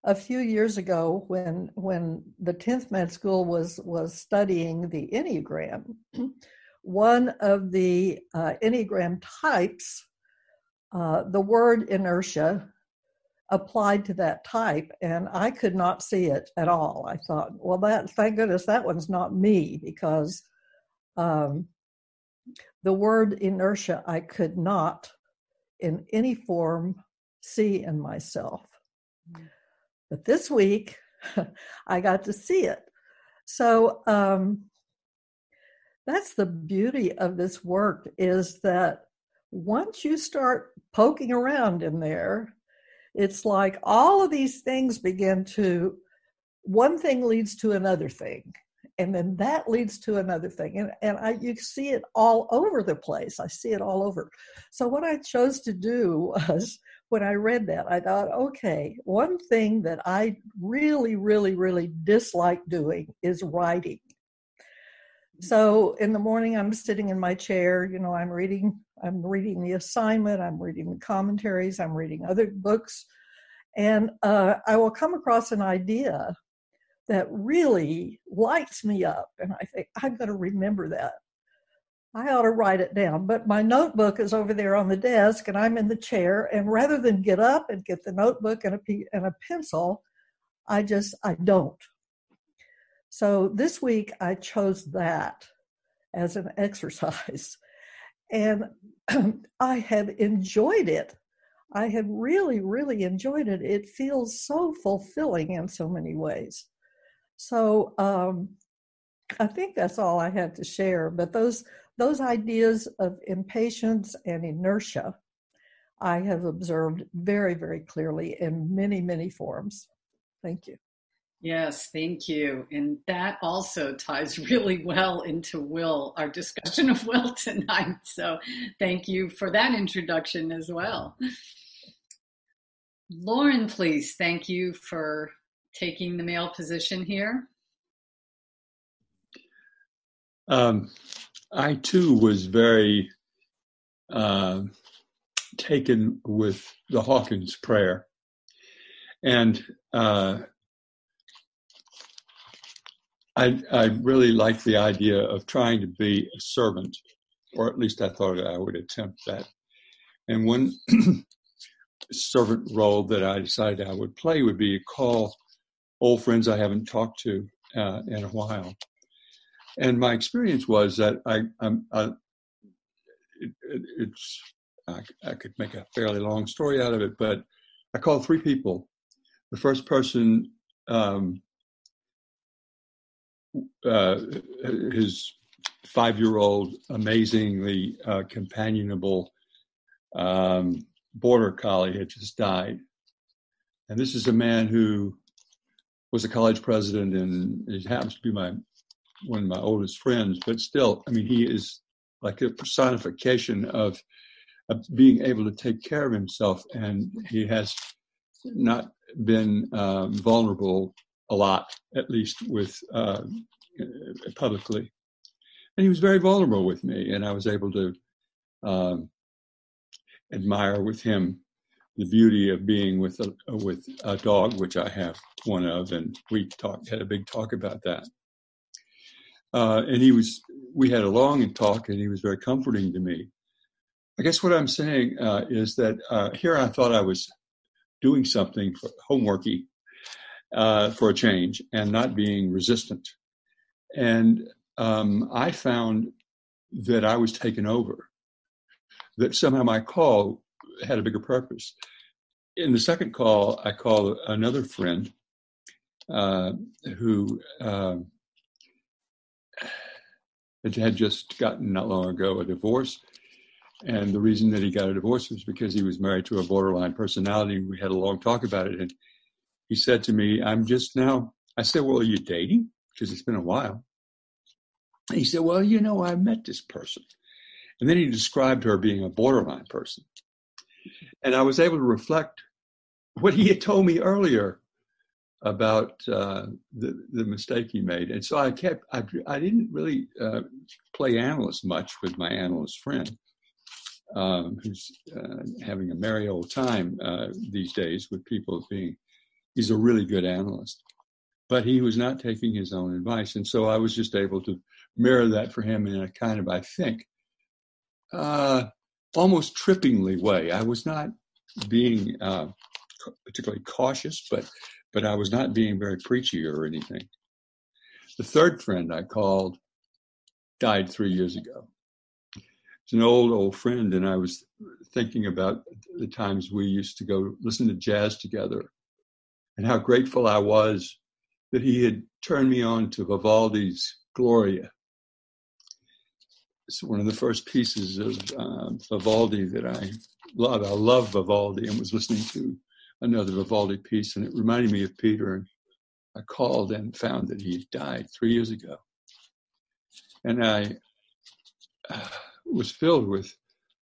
a few years ago when when the tenth Med School was was studying the Enneagram, one of the uh, Enneagram types, uh, the word inertia applied to that type, and I could not see it at all. I thought, well, that thank goodness that one's not me, because um, the word inertia I could not in any form see in myself. Mm-hmm. But this week, I got to see it. So um, that's the beauty of this work, is that once you start poking around in there, it's like all of these things begin to, one thing leads to another thing, and then that leads to another thing. And, and I, you see it all over the place. I see it all over. So what I chose to do was, when I read that, I thought, okay, one thing that I really, really, really dislike doing is writing. So in the morning, I'm sitting in my chair, you know, I'm reading, I'm reading the assignment, I'm reading the commentaries, I'm reading other books, and uh, I will come across an idea that really lights me up. And I think, I'm going to remember that. I ought to write it down. But my notebook is over there on the desk, and I'm in the chair, and rather than get up and get the notebook and a, and a pencil, I just, I don't. So this week I chose that as an exercise, and I have enjoyed it. I have really, really enjoyed it. It feels so fulfilling in so many ways. So um, I think that's all I had to share. But those those ideas of impatience and inertia, I have observed very, very clearly in many, many forms. Thank you. Yes, thank you. And that also ties really well into Will, our discussion of Will tonight. So thank you for that introduction as well. Lauren, please, thank you for taking the male position here. Um, I too was very uh, taken with the Hawkins prayer. And uh, I, I really liked the idea of trying to be a servant, or at least I thought I would attempt that. And one servant role that I decided I would play would be to call old friends I haven't talked to uh, in a while. And my experience was that I, I'm, I, it, it, it's, I, I could make a fairly long story out of it, but I called three people. The first person, um, uh, his five-year-old, amazingly uh, companionable um, border collie had just died. And this is a man who was a college president, and it happens to be my one of my oldest friends, but still, I mean, he is like a personification of, of being able to take care of himself, and he has not been um, vulnerable a lot, at least with uh, publicly. And he was very vulnerable with me, and I was able to um, admire with him the beauty of being with a, with a dog, which I have one of, and we talked, had a big talk about that. Uh, and he was, we had a long talk, and he was very comforting to me. I guess what I'm saying uh, is that uh, here I thought I was doing something for homeworky uh, for a change and not being resistant. And um, I found that I was taken over, that somehow my call had a bigger purpose. In the second call, I called another friend uh, who uh, had just gotten not long ago a divorce. And the reason that he got a divorce was because he was married to a borderline personality. We had a long talk about it. And he said to me, I'm just now, I said, well, are you dating? Because it's been a while. And he said, well, you know, I met this person. And then he described her being a borderline person. And I was able to reflect what he had told me earlier about uh, the, the mistake he made. And so I kept, I, I didn't really uh, play analyst much with my analyst friend, um, who's uh, having a merry old time uh, these days with people being he's a really good analyst. But he was not taking his own advice. And so I was just able to mirror that for him in a kind of, I think, uh, almost trippingly way. I was not being uh, particularly cautious, but but I was not being very preachy or anything. The third friend I called died three years ago. It's an old, old friend, and I was thinking about the times we used to go listen to jazz together and how grateful I was that he had turned me on to Vivaldi's Gloria. It's one of the first pieces of um, Vivaldi that I love. I love Vivaldi, and was listening to another Vivaldi piece, and it reminded me of Peter. And I called and found that he died three years ago. And I uh, was filled with,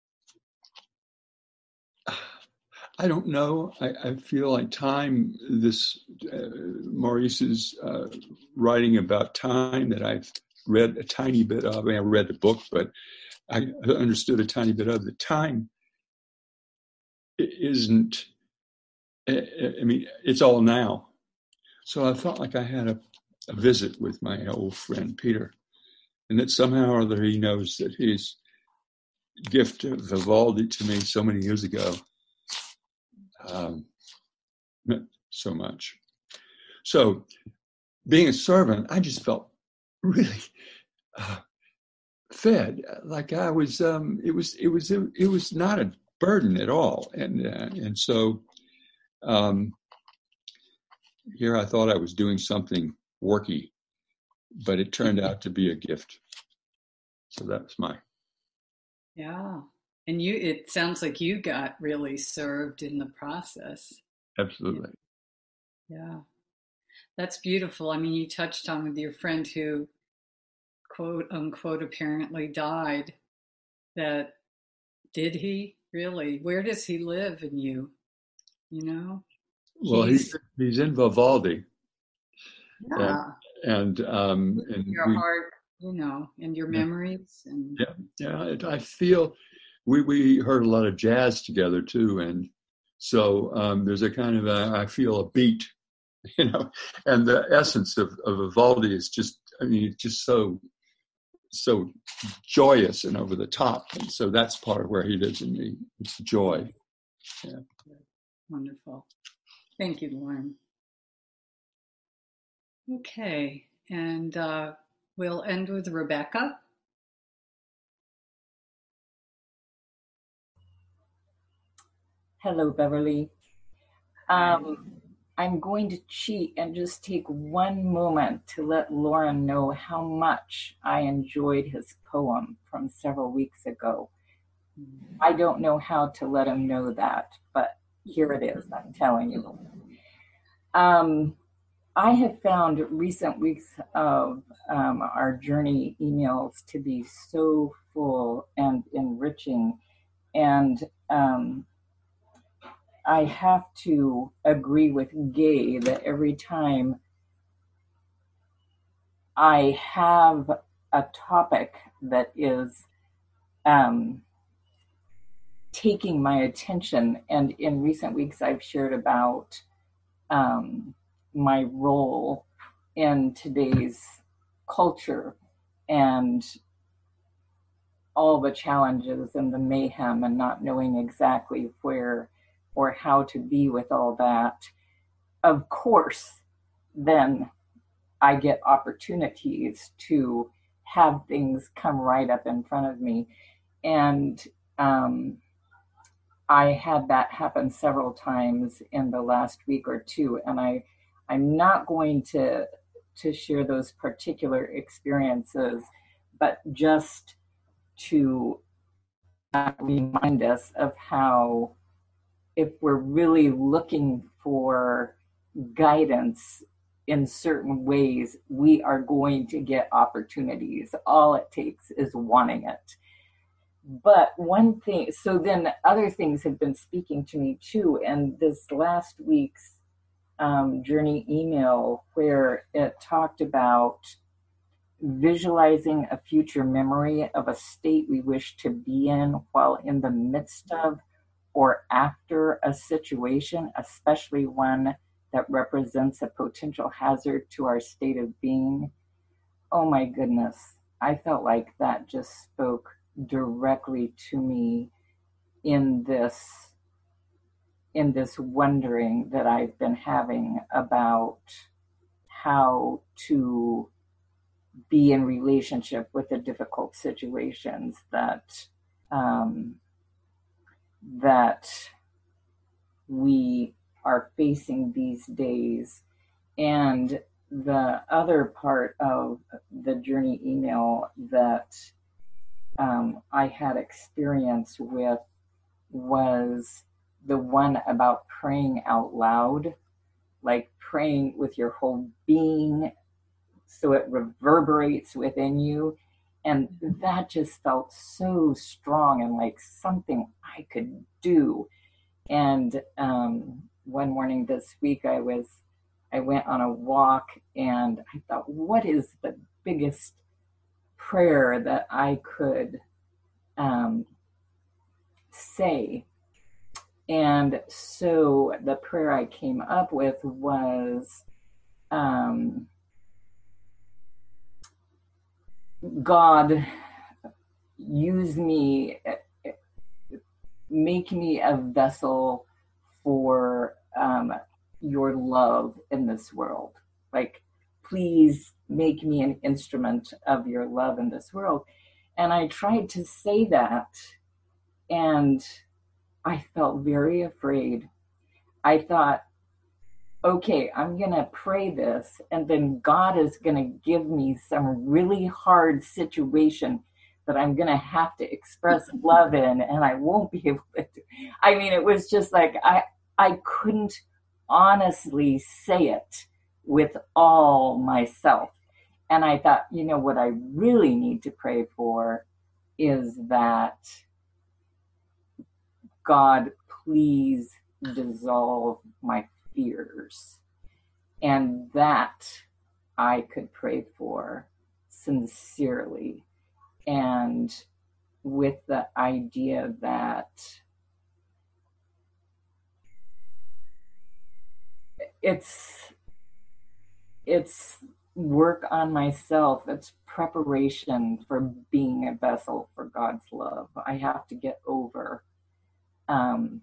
uh, I don't know, I, I feel like time, this, uh, Maurice's uh, writing about time that I've read a tiny bit of. I mean, I read the book, but I understood a tiny bit of the time. It isn't, I mean, it's all now. So I felt like I had a, a visit with my old friend, Peter, and that somehow or other he knows that his gift of Vivaldi to me so many years ago um, meant so much. So being a servant, I just felt really uh, fed, like I was, um, it was, it was, it, it was not a burden at all. And, uh, and so um, here I thought I was doing something worky, but it turned out to be a gift. So that's my. Yeah. And you, it sounds like you got really served in the process. Absolutely. Yeah. That's beautiful. I mean, you touched on with your friend who, quote unquote, apparently died. That, did he really? Where does he live in you? You know? Well, he's, he's in Vivaldi. Yeah. And, and, um, and your we, heart, you know, and your yeah, memories. And yeah, yeah. I feel we, we heard a lot of jazz together too. And so um, there's a kind of, a, I feel a beat, you know, and the essence of, of Vivaldi is just, I mean, it's just so, so joyous and over the top. And so that's part of where he lives in me. It's joy. Yeah. Wonderful. Thank you, Lauren. Okay. And uh, we'll end with Rebecca. Hello, Beverly. Um, I'm going to cheat and just take one moment to let Lauren know how much I enjoyed his poem from several weeks ago. I don't know how to let him know that, but here it is, I'm telling you. Um, I have found recent weeks of um, our journey emails to be so full and enriching, and um, I have to agree with Gay that every time I have a topic that is um, taking my attention, and in recent weeks I've shared about um, my role in today's culture and all the challenges and the mayhem and not knowing exactly where or how to be with all that. Of course, then I get opportunities to have things come right up in front of me. And um, I had that happen several times in the last week or two. And I, I'm not going to, to share those particular experiences, but just to uh, remind us of how, if we're really looking for guidance in certain ways, we are going to get opportunities. All it takes is wanting it. But one thing, so then other things have been speaking to me too. And this last week's um, journey email, where it talked about visualizing a future memory of a state we wish to be in while in the midst of or after a situation, especially one that represents a potential hazard to our state of being. Oh my goodness, I felt like that just spoke directly to me in this in this wondering that I've been having about how to be in relationship with the difficult situations that um, that we are facing these days. And the other part of the journey email that um, I had experience with was the one about praying out loud, like praying with your whole being so it reverberates within you. And that just felt so strong and like something I could do. And um, one morning this week, I was, I went on a walk and I thought, what is the biggest prayer that I could um, say? And so the prayer I came up with was, um, God, use me, make me a vessel for um, your love in this world. Like, please make me an instrument of your love in this world. And I tried to say that, and I felt very afraid. I thought, okay, I'm going to pray this, and then God is going to give me some really hard situation that I'm going to have to express love in, and I won't be able to. I mean, it was just like, I, I couldn't honestly say it with all myself. And I thought, you know, what I really need to pray for is that God, please dissolve my fears. And that I could pray for sincerely, and with the idea that it's it's work on myself. It's preparation for being a vessel for God's love. I have to get over um,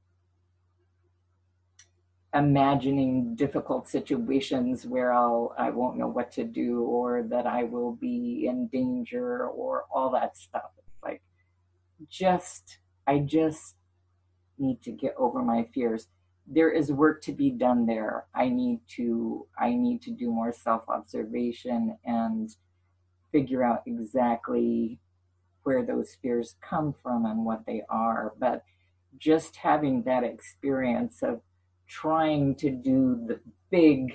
imagining difficult situations where I'll, I won't know what to do, or that I will be in danger, or all that stuff. It's like, just, I just need to get over my fears. There is work to be done there. I need to, I need to do more self-observation and figure out exactly where those fears come from and what they are. But just having that experience of trying to do the big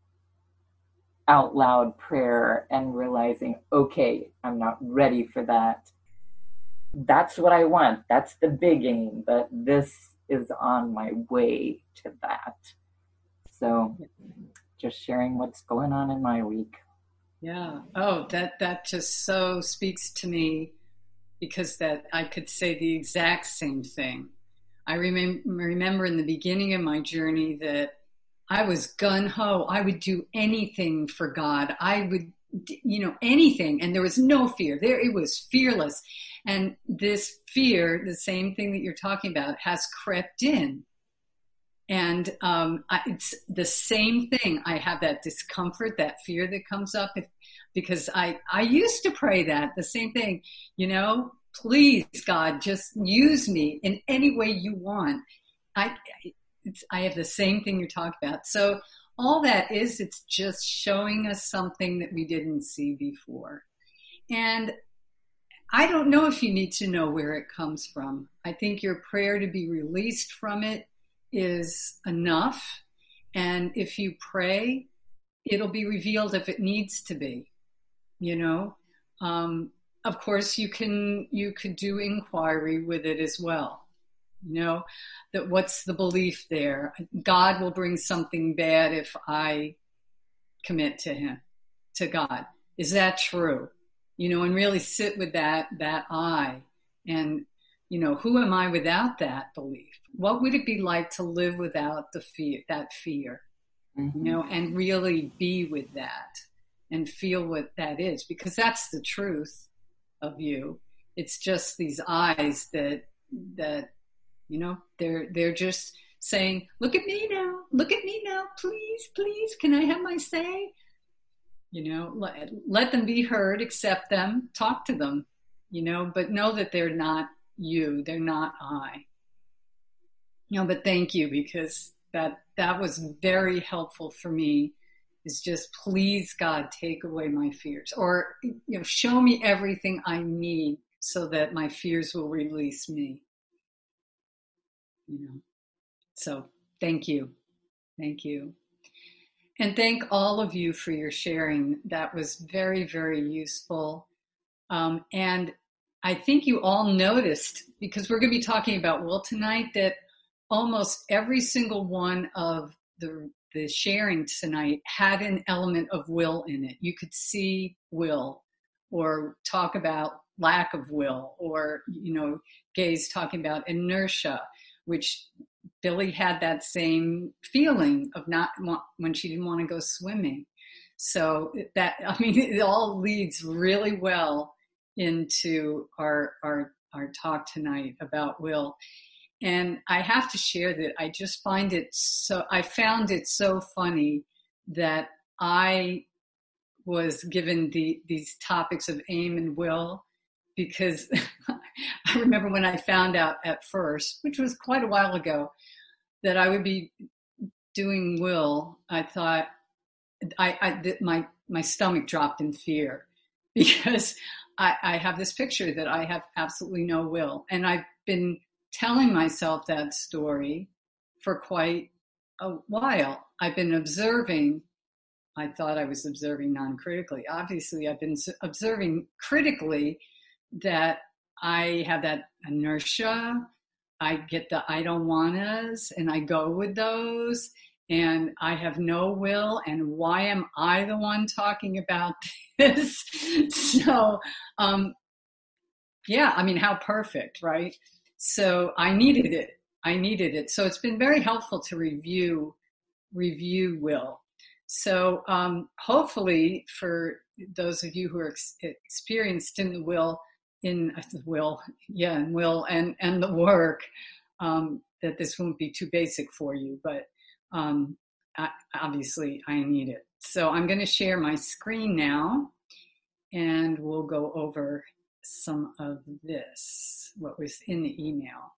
out loud prayer and realizing, okay, I'm not ready for that. That's what I want. That's the big aim, but this is on my way to that. So just sharing what's going on in my week. Yeah. Oh, that, that just so speaks to me, because that I could say the exact same thing. I remember, remember in the beginning of my journey that I was gung-ho. I would do anything for God. I would, you know, anything. And there was no fear there. It was fearless. And this fear, the same thing that you're talking about, has crept in. And um, I, it's the same thing. I have that discomfort, that fear that comes up if, because I, I used to pray that, the same thing, you know, please, God, just use me in any way you want. I, it's, I have the same thing you're talking about. So all that is, it's just showing us something that we didn't see before. And I don't know if you need to know where it comes from. I think your prayer to be released from it is enough. And if you pray, it'll be revealed if it needs to be, you know. Um, of course, you can, you could do inquiry with it as well. You know, that what's the belief there? God will bring something bad if I commit to him, to God. Is that true? You know, and really sit with that, that I, and, you know, who am I without that belief? What would it be like to live without the fear, that fear? mm-hmm. you know, and really be with that and feel what that is, because that's the truth of you. It's just these eyes that, that, you know, they're, they're just saying, look at me now, look at me now, please, please, can I have my say? You know, let, let them be heard, accept them, talk to them, you know, but know that they're not you, they're not I. You know, but thank you, because that, that was very helpful for me, is just, please, God, take away my fears, or, you know, show me everything I need so that my fears will release me. You know, so thank you. Thank you. And thank all of you for your sharing. That was very, very useful. Um, and I think you all noticed, because we're going to be talking about will tonight, that almost every single one of the, the sharing tonight had an element of will in it. You could see will, or talk about lack of will, or, you know, Gay's talking about inertia, which Billy had that same feeling of not want, when she didn't want to go swimming. So that, I mean, it all leads really well into our, our, our talk tonight about will. And I have to share that I just find it so, I found it so funny that I was given the, these topics of aim and will, because I remember when I found out at first, which was quite a while ago, that I would be doing will, I thought, I, I my my stomach dropped in fear, because I, I have this picture that I have absolutely no will. And I've been telling myself that story for quite a while. I've been observing, I thought I was observing non-critically. Obviously, I've been observing critically that I have that inertia. I get the I don't wannas, and I go with those, and I have no will, and why am I the one talking about this? So, um, yeah, I mean, how perfect, right? So I needed it. I needed it. So it's been very helpful to review, review will. So um, hopefully for those of you who are ex- experienced in the will, in uh, the will, yeah, and will and, and the work, um, that this won't be too basic for you, but um, I, obviously I need it. So I'm going to share my screen now, and we'll go over some of this, what was in the email.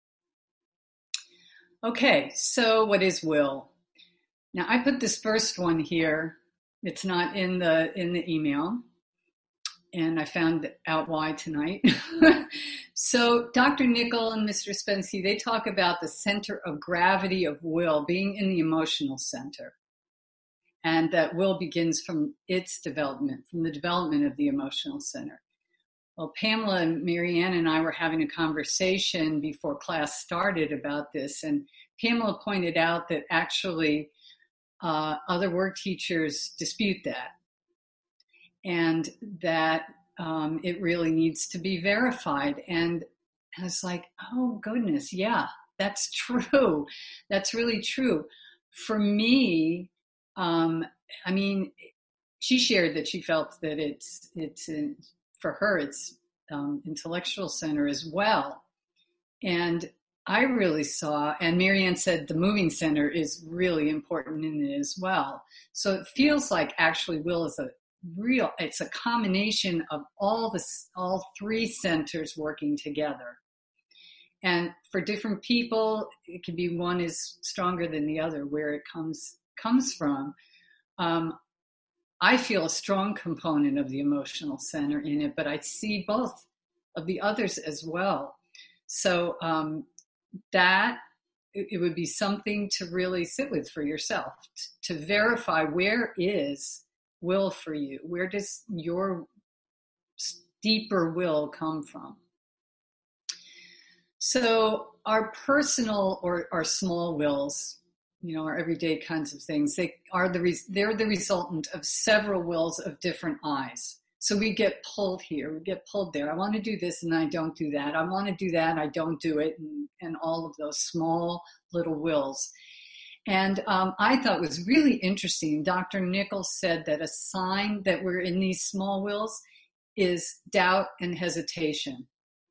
Okay, so what is will? Now I put this first one here. It's not in the in the email, and I found out why tonight. So Doctor Nichol and Mister Spensky, they talk about the center of gravity of will being in the emotional center, and that will begins from its development, from the development of the emotional center. Well, Pamela and Marianne and I were having a conversation before class started about this, and Pamela pointed out that actually uh, other work teachers dispute that, and that um, it really needs to be verified. And I was like, oh goodness, yeah, that's true. That's really true. For me, um, I mean, she shared that she felt that it's it's in, for her, it's um, intellectual center as well. And I really saw, and Marianne said the moving center is really important in it as well. So it feels like actually will is a real, it's a combination of all the, all three centers working together. And for different people, it can be one is stronger than the other, where it comes, comes from. Um, I feel a strong component of the emotional center in it, but I see both of the others as well. So um, that, it, it would be something to really sit with for yourself, t- to verify where is will for you. Where does your deeper will come from? So our personal or our small wills, you know, our everyday kinds of things, they are the res- they're the resultant of several wills of different eyes. So we get pulled here, we get pulled there. I want to do this and I don't do that. I want to do that and I don't do it, and, and all of those small little wills. And um, I thought was really interesting. Doctor Nichols said that a sign that we're in these small wills is doubt and hesitation.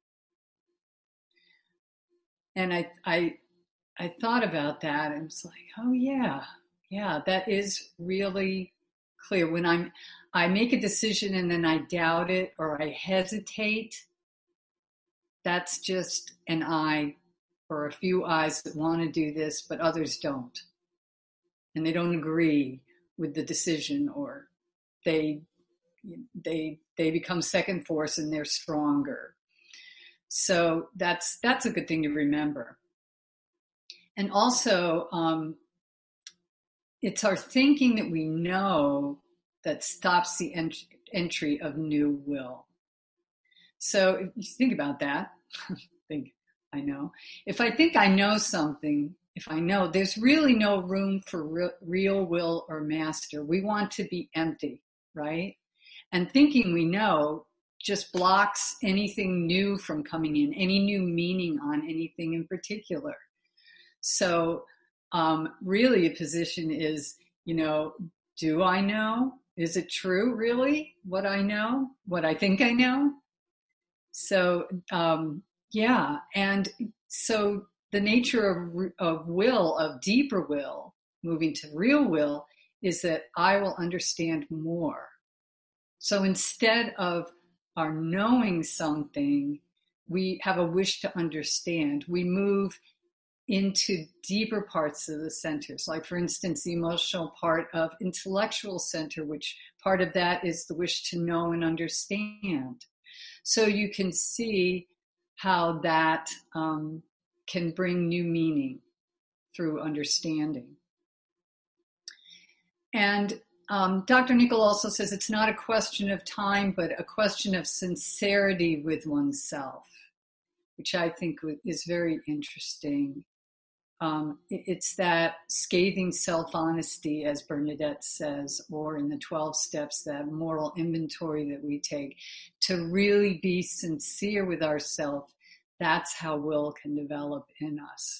And I, I, I thought about that and it's like, oh yeah, yeah, that is really clear. When I'm, I make a decision and then I doubt it or I hesitate, that's just an I or a few I's that want to do this, but others don't. And they don't agree with the decision, or they, they, they become second force and they're stronger. So that's, that's a good thing to remember. And also, um, it's our thinking that we know that stops the ent- entry of new will. So if you think about that, think I know. If I think I know something, if I know, there's really no room for re- real will or master. We want to be empty, right? And thinking we know just blocks anything new from coming in, any new meaning on anything in particular. So um, really a position is, you know, do I know? Is it true, really, what I know, what I think I know? So, um, yeah. And so the nature of, of will, of deeper will, moving to real will, is that I will understand more. So instead of our knowing something, we have a wish to understand. We move into deeper parts of the centers. Like, for instance, the emotional part of intellectual center, which part of that is the wish to know and understand. So you can see how that um, can bring new meaning through understanding. And um, Doctor Nichols also says it's not a question of time, but a question of sincerity with oneself, which I think is very interesting. Um, it's that scathing self-honesty, as Bernadette says, or in the twelve steps, that moral inventory that we take to really be sincere with ourselves. That's how will can develop in us.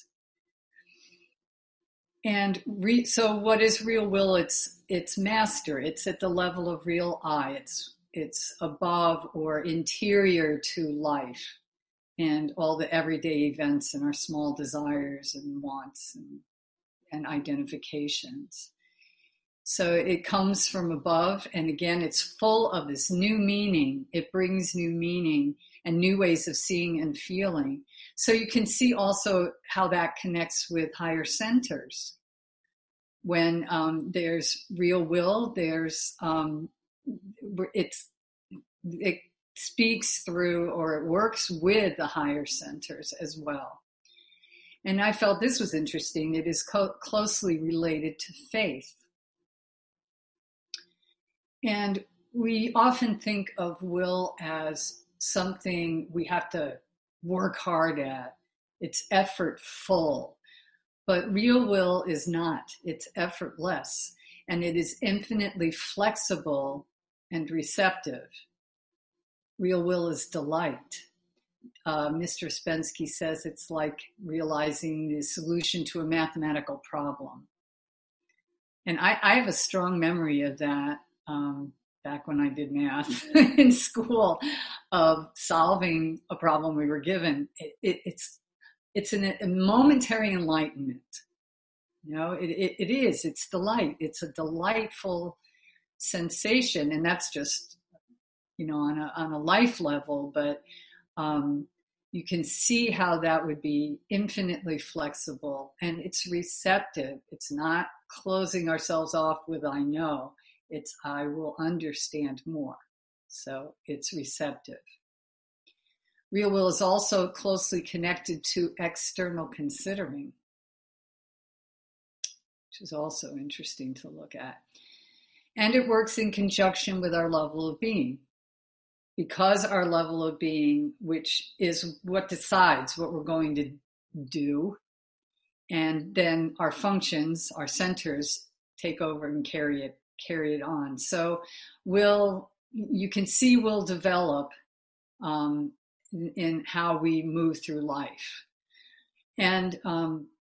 And re- so what is real will? It's, it's master. It's at the level of real I. It's, it's above or interior to life and all the everyday events and our small desires and wants and, and identifications. So it comes from above, and again, it's full of this new meaning. It brings new meaning and new ways of seeing and feeling. So you can see also how that connects with higher centers. When um, there's real will, there's um, it's it speaks through, or it works with the higher centers as well. And I felt this was interesting. It is co- closely related to faith. And we often think of will as something we have to work hard at. It's effortful. But real will is not. It's effortless. And it is infinitely flexible and receptive. Real will is delight. Uh, Mister Spensky says it's like realizing the solution to a mathematical problem. And I, I have a strong memory of that um, back when I did math in school, of solving a problem we were given. It, it, it's it's an, a momentary enlightenment. You know, it, it, it is. It's delight. It's a delightful sensation, and that's just, you know, on a on a life level, but um, you can see how that would be infinitely flexible, and it's receptive. It's not closing ourselves off with I know. It's I will understand more. So it's receptive. Real will is also closely connected to external considering, which is also interesting to look at. And it works in conjunction with our level of being. Because our level of being, which is what decides what we're going to do, and then our functions, our centers, take over and carry it, carry it on. So will, you can see will develop um, in, in how we move through life. And um,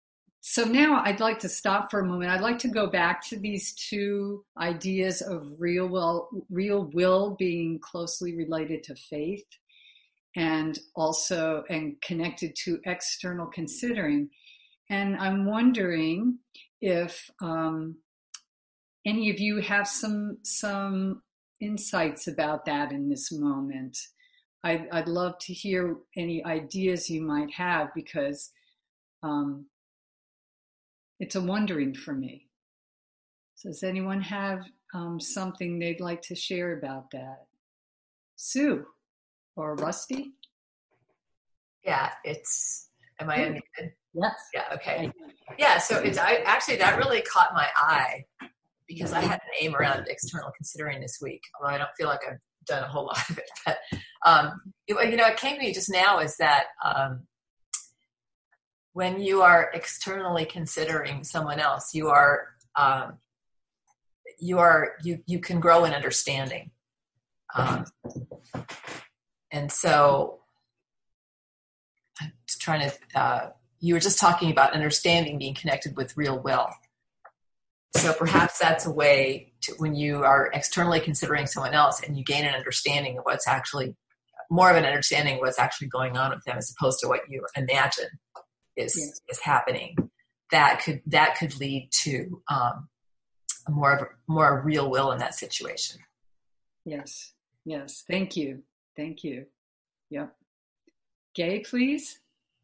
So now I'd like to stop for a moment. I'd like to go back to these two ideas of real will, real will being closely related to faith, and also and connected to external considering. And I'm wondering if um, any of you have some some insights about that in this moment. I'd, I'd love to hear any ideas you might have, because um, it's a wondering for me. So does anyone have um, something they'd like to share about that? Sue or Rusty? Yeah, it's, am I unmuted? Yes. Yeah, okay. Yeah, so it's, I actually, that really caught my eye, because I had an aim around external considering this week, although I don't feel like I've done a whole lot of it. But, um, it, you know, it came to me just now is that um, when you are externally considering someone else, you are, um, you are, you, you can grow in understanding. Um, and so I'm trying to, uh, you were just talking about understanding being connected with real will. So perhaps that's a way to, when you are externally considering someone else and you gain an understanding of what's actually, more of an understanding of what's actually going on with them, as opposed to what you imagine is, yes. is happening. That could, that could lead to um, a more of a, more real will in that situation. Yes. Yes. Thank you. Thank you. Yep. Gay, please.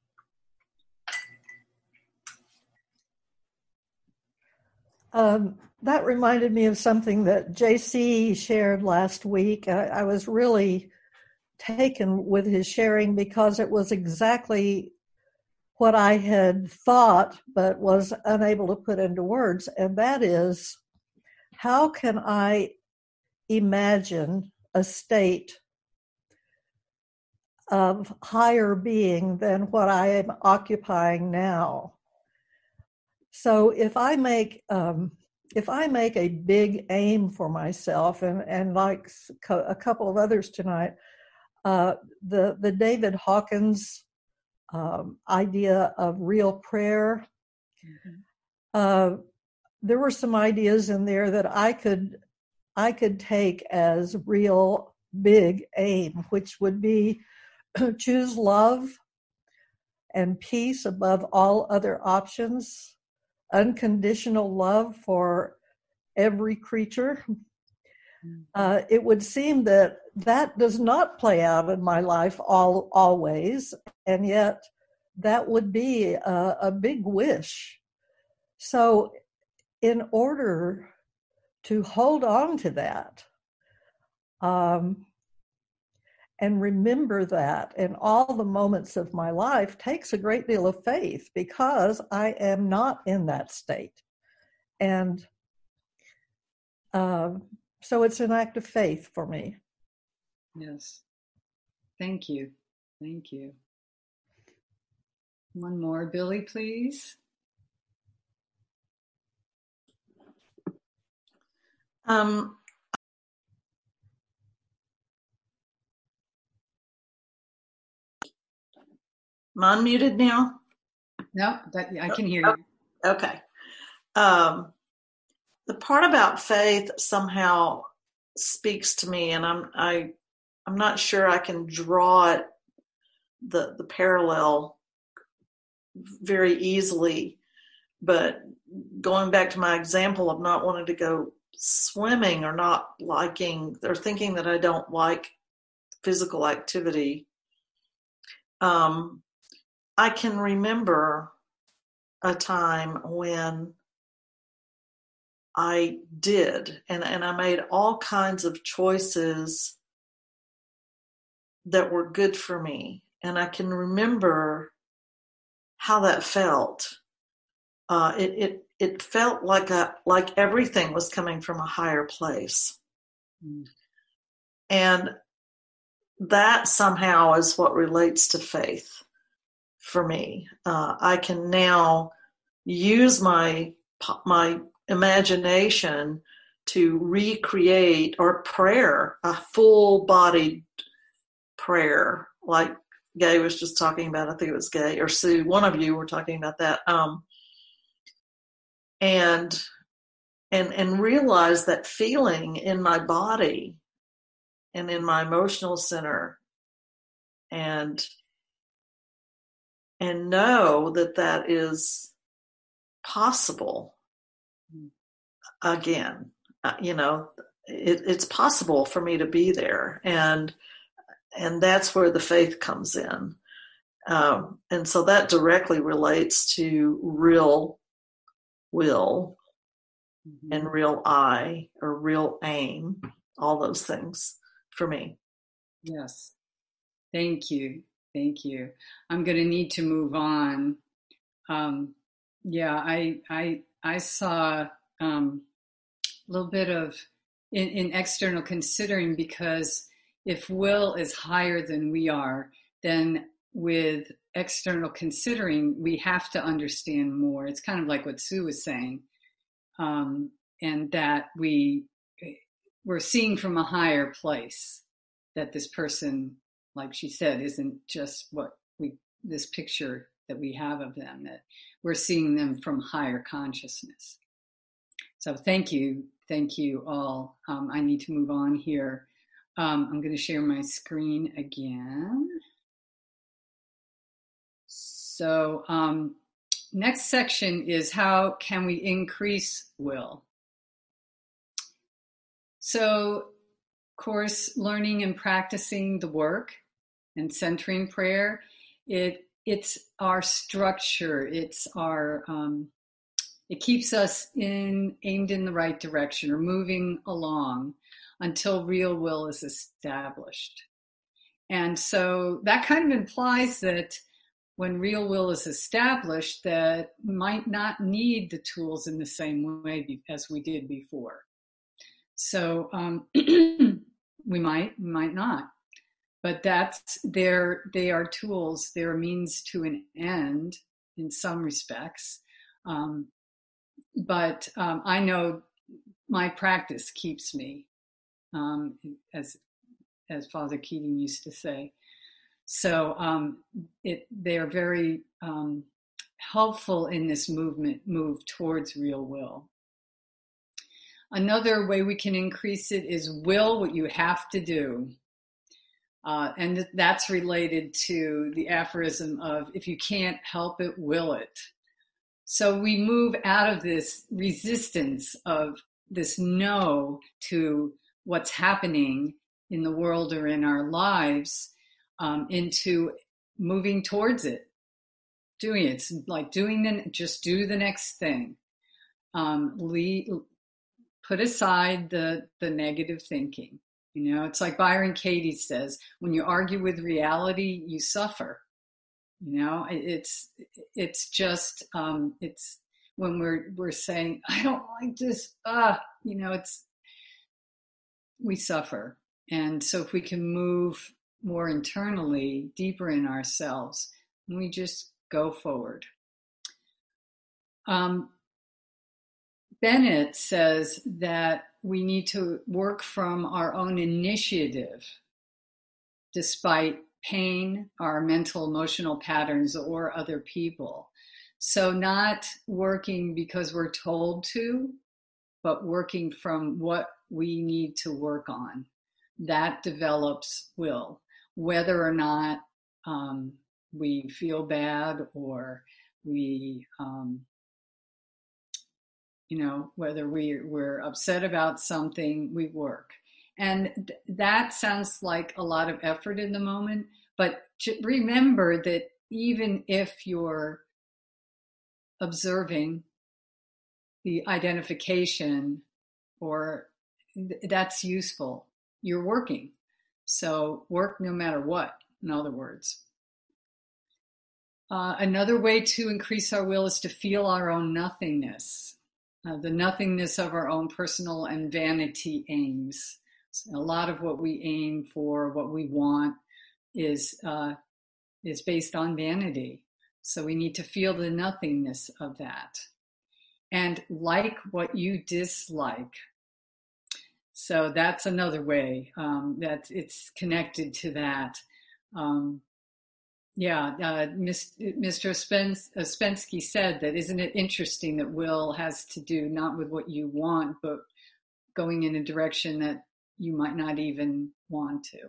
Um, that reminded me of something that J C shared last week. I, I was really taken with his sharing, because it was exactly what I had thought but was unable to put into words, and that is, how can I imagine a state of higher being than what I am occupying now? So if I make um, if I make a big aim for myself, and, and like a couple of others tonight, uh, the the David Hawkins um, idea of real prayer, mm-hmm. uh, there were some ideas in there that I could I could take as real big aim, which would be choose love and peace above all other options. Unconditional love for every creature. Uh, it would seem that that does not play out in my life all always, and yet that would be a, a big wish. So in order to hold on to that, um, and remember that in all the moments of my life takes a great deal of faith, because I am not in that state. And uh, so it's an act of faith for me. Yes. Thank you. Thank you. One more. Billy, please. Um, Am I unmuted now? No, that, I can hear you. Okay. Um, the part about faith somehow speaks to me, and I'm I I'm not sure I can draw it the the parallel very easily. But going back to my example of not wanting to go swimming, or not liking, or thinking that I don't like physical activity, um, I can remember a time when I did, and, and I made all kinds of choices that were good for me. And I can remember how that felt. Uh, it, it, it felt like a, like everything was coming from a higher place. Mm. And that somehow is what relates to faith for me. Uh, I can now use my, my imagination to recreate, or prayer, a full-bodied prayer, like Gay was just talking about. I think it was Gay or Sue. One of you were talking about that. Um, and and and realize that feeling in my body and in my emotional center, and and know that that is possible again. Uh, you know, it, it's possible for me to be there, and and that's where the faith comes in. Um, and so that directly relates to real will, mm-hmm. and real I, or real aim, all those things for me. Yes. Thank you. Thank you. I'm going to need to move on. Um, yeah, I, I, I saw um, a little bit of in, in external considering, because if will is higher than we are, then with external considering, we have to understand more. It's kind of like what Sue was saying, um, and that we, we're seeing from a higher place, that this person, like she said, isn't just what we, this picture that we have of them, that we're seeing them from higher consciousness. So thank you. Thank you all. Um, I need to move on here. Um, I'm going to share my screen again. So um, next section is how can we increase will? So, of course, learning and practicing the work and centering prayer, it it's our structure. It's our um, it keeps us in aimed in the right direction, or moving along until real will is established. And so that kind of implies that when real will is established, that we might not need the tools in the same way as we did before. So um, we might, we might not, but that's they're, they are tools. They're a means to an end in some respects. Um, but um, I know my practice keeps me, um, as as Father Keating used to say. So um, it they are very um, helpful in this movement, move towards real will. Another way we can increase it is will what you have to do. Uh, and that's related to the aphorism of, if you can't help it, will it. So we move out of this resistance of this no to what's happening in the world or in our lives, um, into moving towards it, doing it. It's like doing the, just do the next thing. Um, lead, put aside the, the negative thinking. You know, it's like Byron Katie says, when you argue with reality, you suffer. You know, it's, it's just, um, it's when we're, we're saying, I don't like this, ah, you know, it's, we suffer. And so if we can move more internally, deeper in ourselves, we just go forward. Um, Bennett says that we need to work from our own initiative, despite pain, our mental, emotional patterns, or other people. So not working because we're told to, but working from what we need to work on. That develops will, whether or not um, we feel bad, or we, um, you know, whether we, we're upset about something, we work. And th- that sounds like a lot of effort in the moment, but remember that even if you're observing the identification, or th- that's useful, you're working. So work no matter what, in other words. Uh, another way to increase our will is to feel our own nothingness, uh, the nothingness of our own personal and vanity aims. So a lot of what we aim for, what we want, is uh, is based on vanity. So we need to feel the nothingness of that. And like what you dislike. So that's another way um, that it's connected to that. Um, Yeah, uh, Mister Spens- Ouspensky said that, isn't it interesting that will has to do not with what you want, but going in a direction that you might not even want to.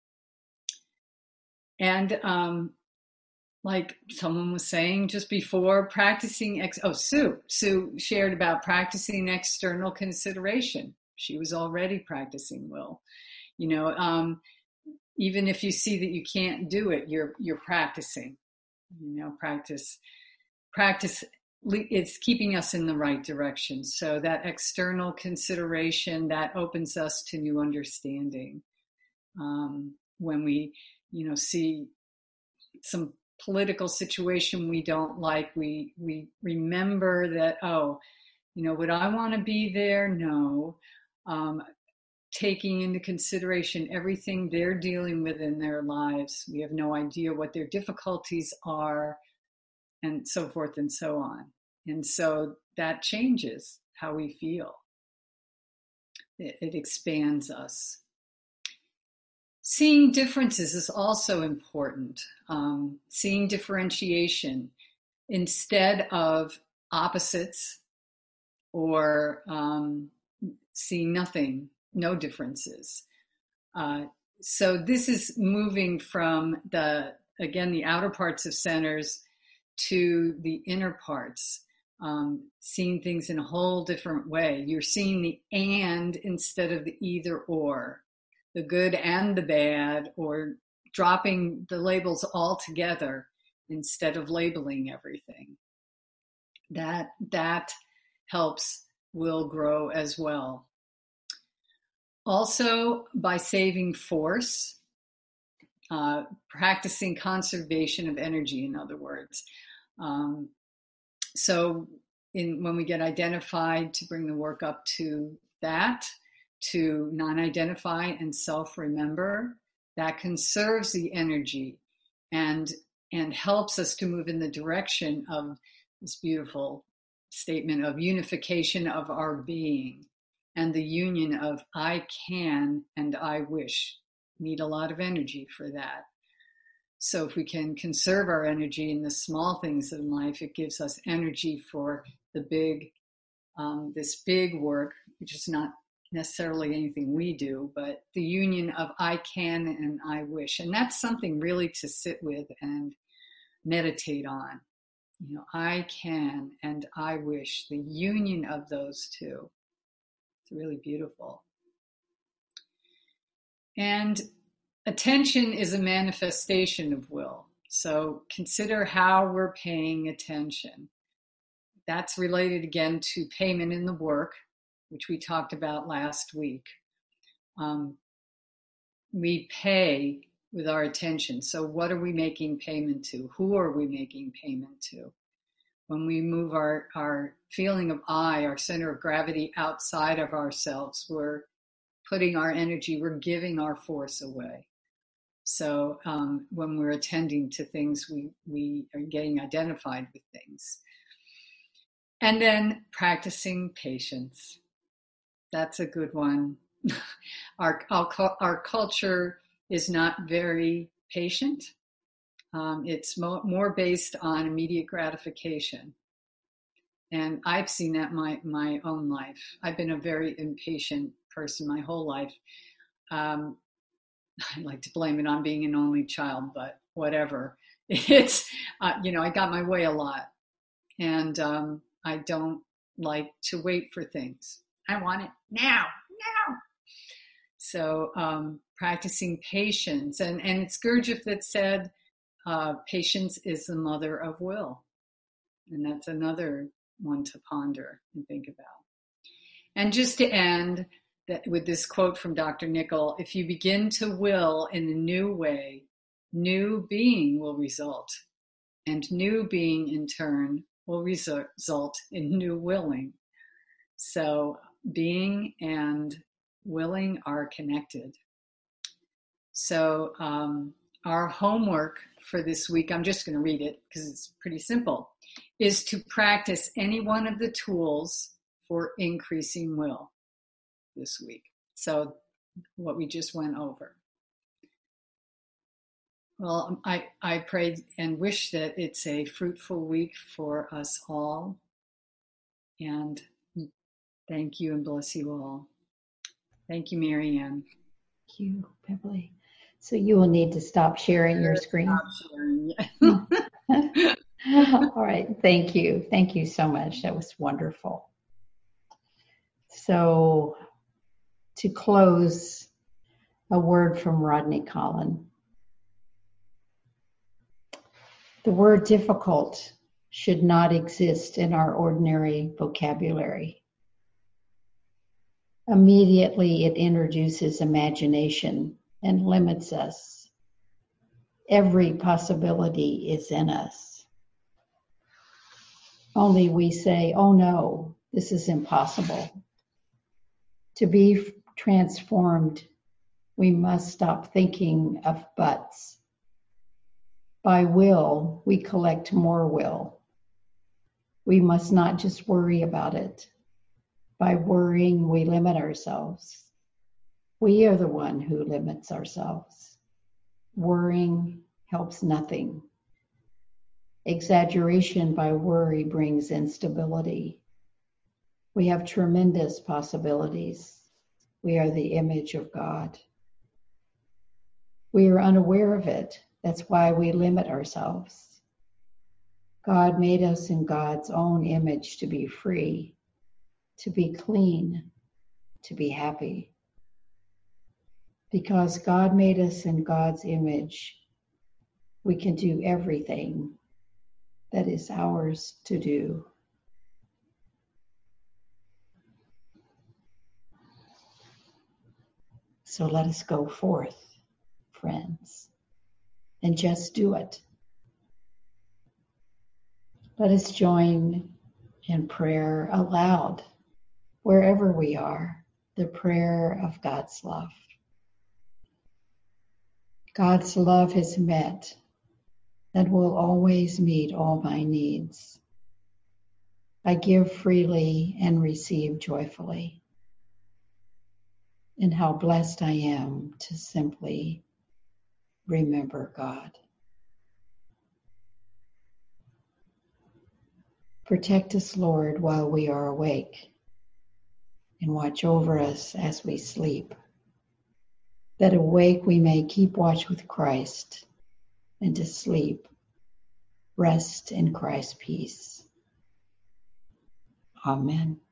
And um, like someone was saying just before, practicing, ex- oh, Sue, Sue shared about practicing external consideration. She was already practicing will. You know, um, even if you see that you can't do it, you're you're practicing. You know, practice, practice. It's keeping us in the right direction. So that external consideration, that opens us to new understanding. Um, when we, you know, see some political situation we don't like, we we remember that, oh, you know, would I want to be there? No. Um, taking into consideration everything they're dealing with in their lives. We have no idea what their difficulties are, and so forth and so on. And so that changes how we feel. It, it expands us. Seeing differences is also important. Um, seeing differentiation instead of opposites, or um, seeing nothing, no differences. Uh, so this is moving from the, again, the outer parts of centers to the inner parts, um, seeing things in a whole different way. You're seeing the and instead of the either or, the good and the bad, or dropping the labels altogether instead of labeling everything. That, that helps will grow as well. Also, by saving force, uh, practicing conservation of energy, in other words. Um, so in, when we get identified, to bring the work up to that, to non-identify and self-remember, that conserves the energy and, and helps us to move in the direction of this beautiful statement of unification of our being. And the union of I can and I wish. Need a lot of energy for that. So if we can conserve our energy in the small things in life, it gives us energy for the big, um, this big work, which is not necessarily anything we do, but the union of I can and I wish. And that's something really to sit with and meditate on. You know, I can and I wish, the union of those two. It's really beautiful. And attention is a manifestation of will. So consider how we're paying attention. That's related again to payment in the work, which we talked about last week. Um, we pay with our attention. So what are we making payment to? Who are we making payment to? When we move our, our feeling of I, our center of gravity, outside of ourselves, we're putting our energy, we're giving our force away. So um, when we're attending to things, we, we are getting identified with things. And then practicing patience. That's a good one. our, our, our culture is not very patient. Um, it's mo- more based on immediate gratification. And I've seen that in my, my own life. I've been a very impatient person my whole life. Um, I like to blame it on being an only child, but whatever. It's, uh, you know, I got my way a lot. And um, I don't like to wait for things. I want it now, now. So um, practicing patience. And, and it's Gurdjieff that said, uh, patience is the mother of will. And that's another one to ponder and think about. And just to end that with this quote from Doctor Nichol, if you begin to will in a new way, new being will result. And new being in turn will result in new willing. So being and willing are connected. So um, our homework for this week, I'm just going to read it because it's pretty simple, is to practice any one of the tools for increasing will this week. So what we just went over. Well, I, I pray and wish that it's a fruitful week for us all. And thank you and bless you all. Thank you, Mary Ann. Thank you, Beverly. So you will need to stop sharing your screen. Stop sharing. All right. Thank you. Thank you so much. That was wonderful. So to close, a word from Rodney Collin. The word difficult should not exist in our ordinary vocabulary. Immediately it introduces imagination and limits us. Every possibility is in us. Only we say, oh no, this is impossible. To be transformed, we must stop thinking of buts. By will, we collect more will. We must not just worry about it. By worrying, we limit ourselves. We are the one who limits ourselves. Worrying helps nothing. Exaggeration by worry brings instability. We have tremendous possibilities. We are the image of God. We are unaware of it. That's why we limit ourselves. God made us in God's own image to be free, to be clean, to be happy. Because God made us in God's image, we can do everything that is ours to do. So let us go forth, friends, and just do it. Let us join in prayer aloud, wherever we are, the prayer of God's love. God's love is met and will always meet all my needs. I give freely and receive joyfully. And how blessed I am to simply remember God. Protect us, Lord, while we are awake, and watch over us as we sleep, that awake we may keep watch with Christ, and to sleep, rest in Christ's peace. Amen.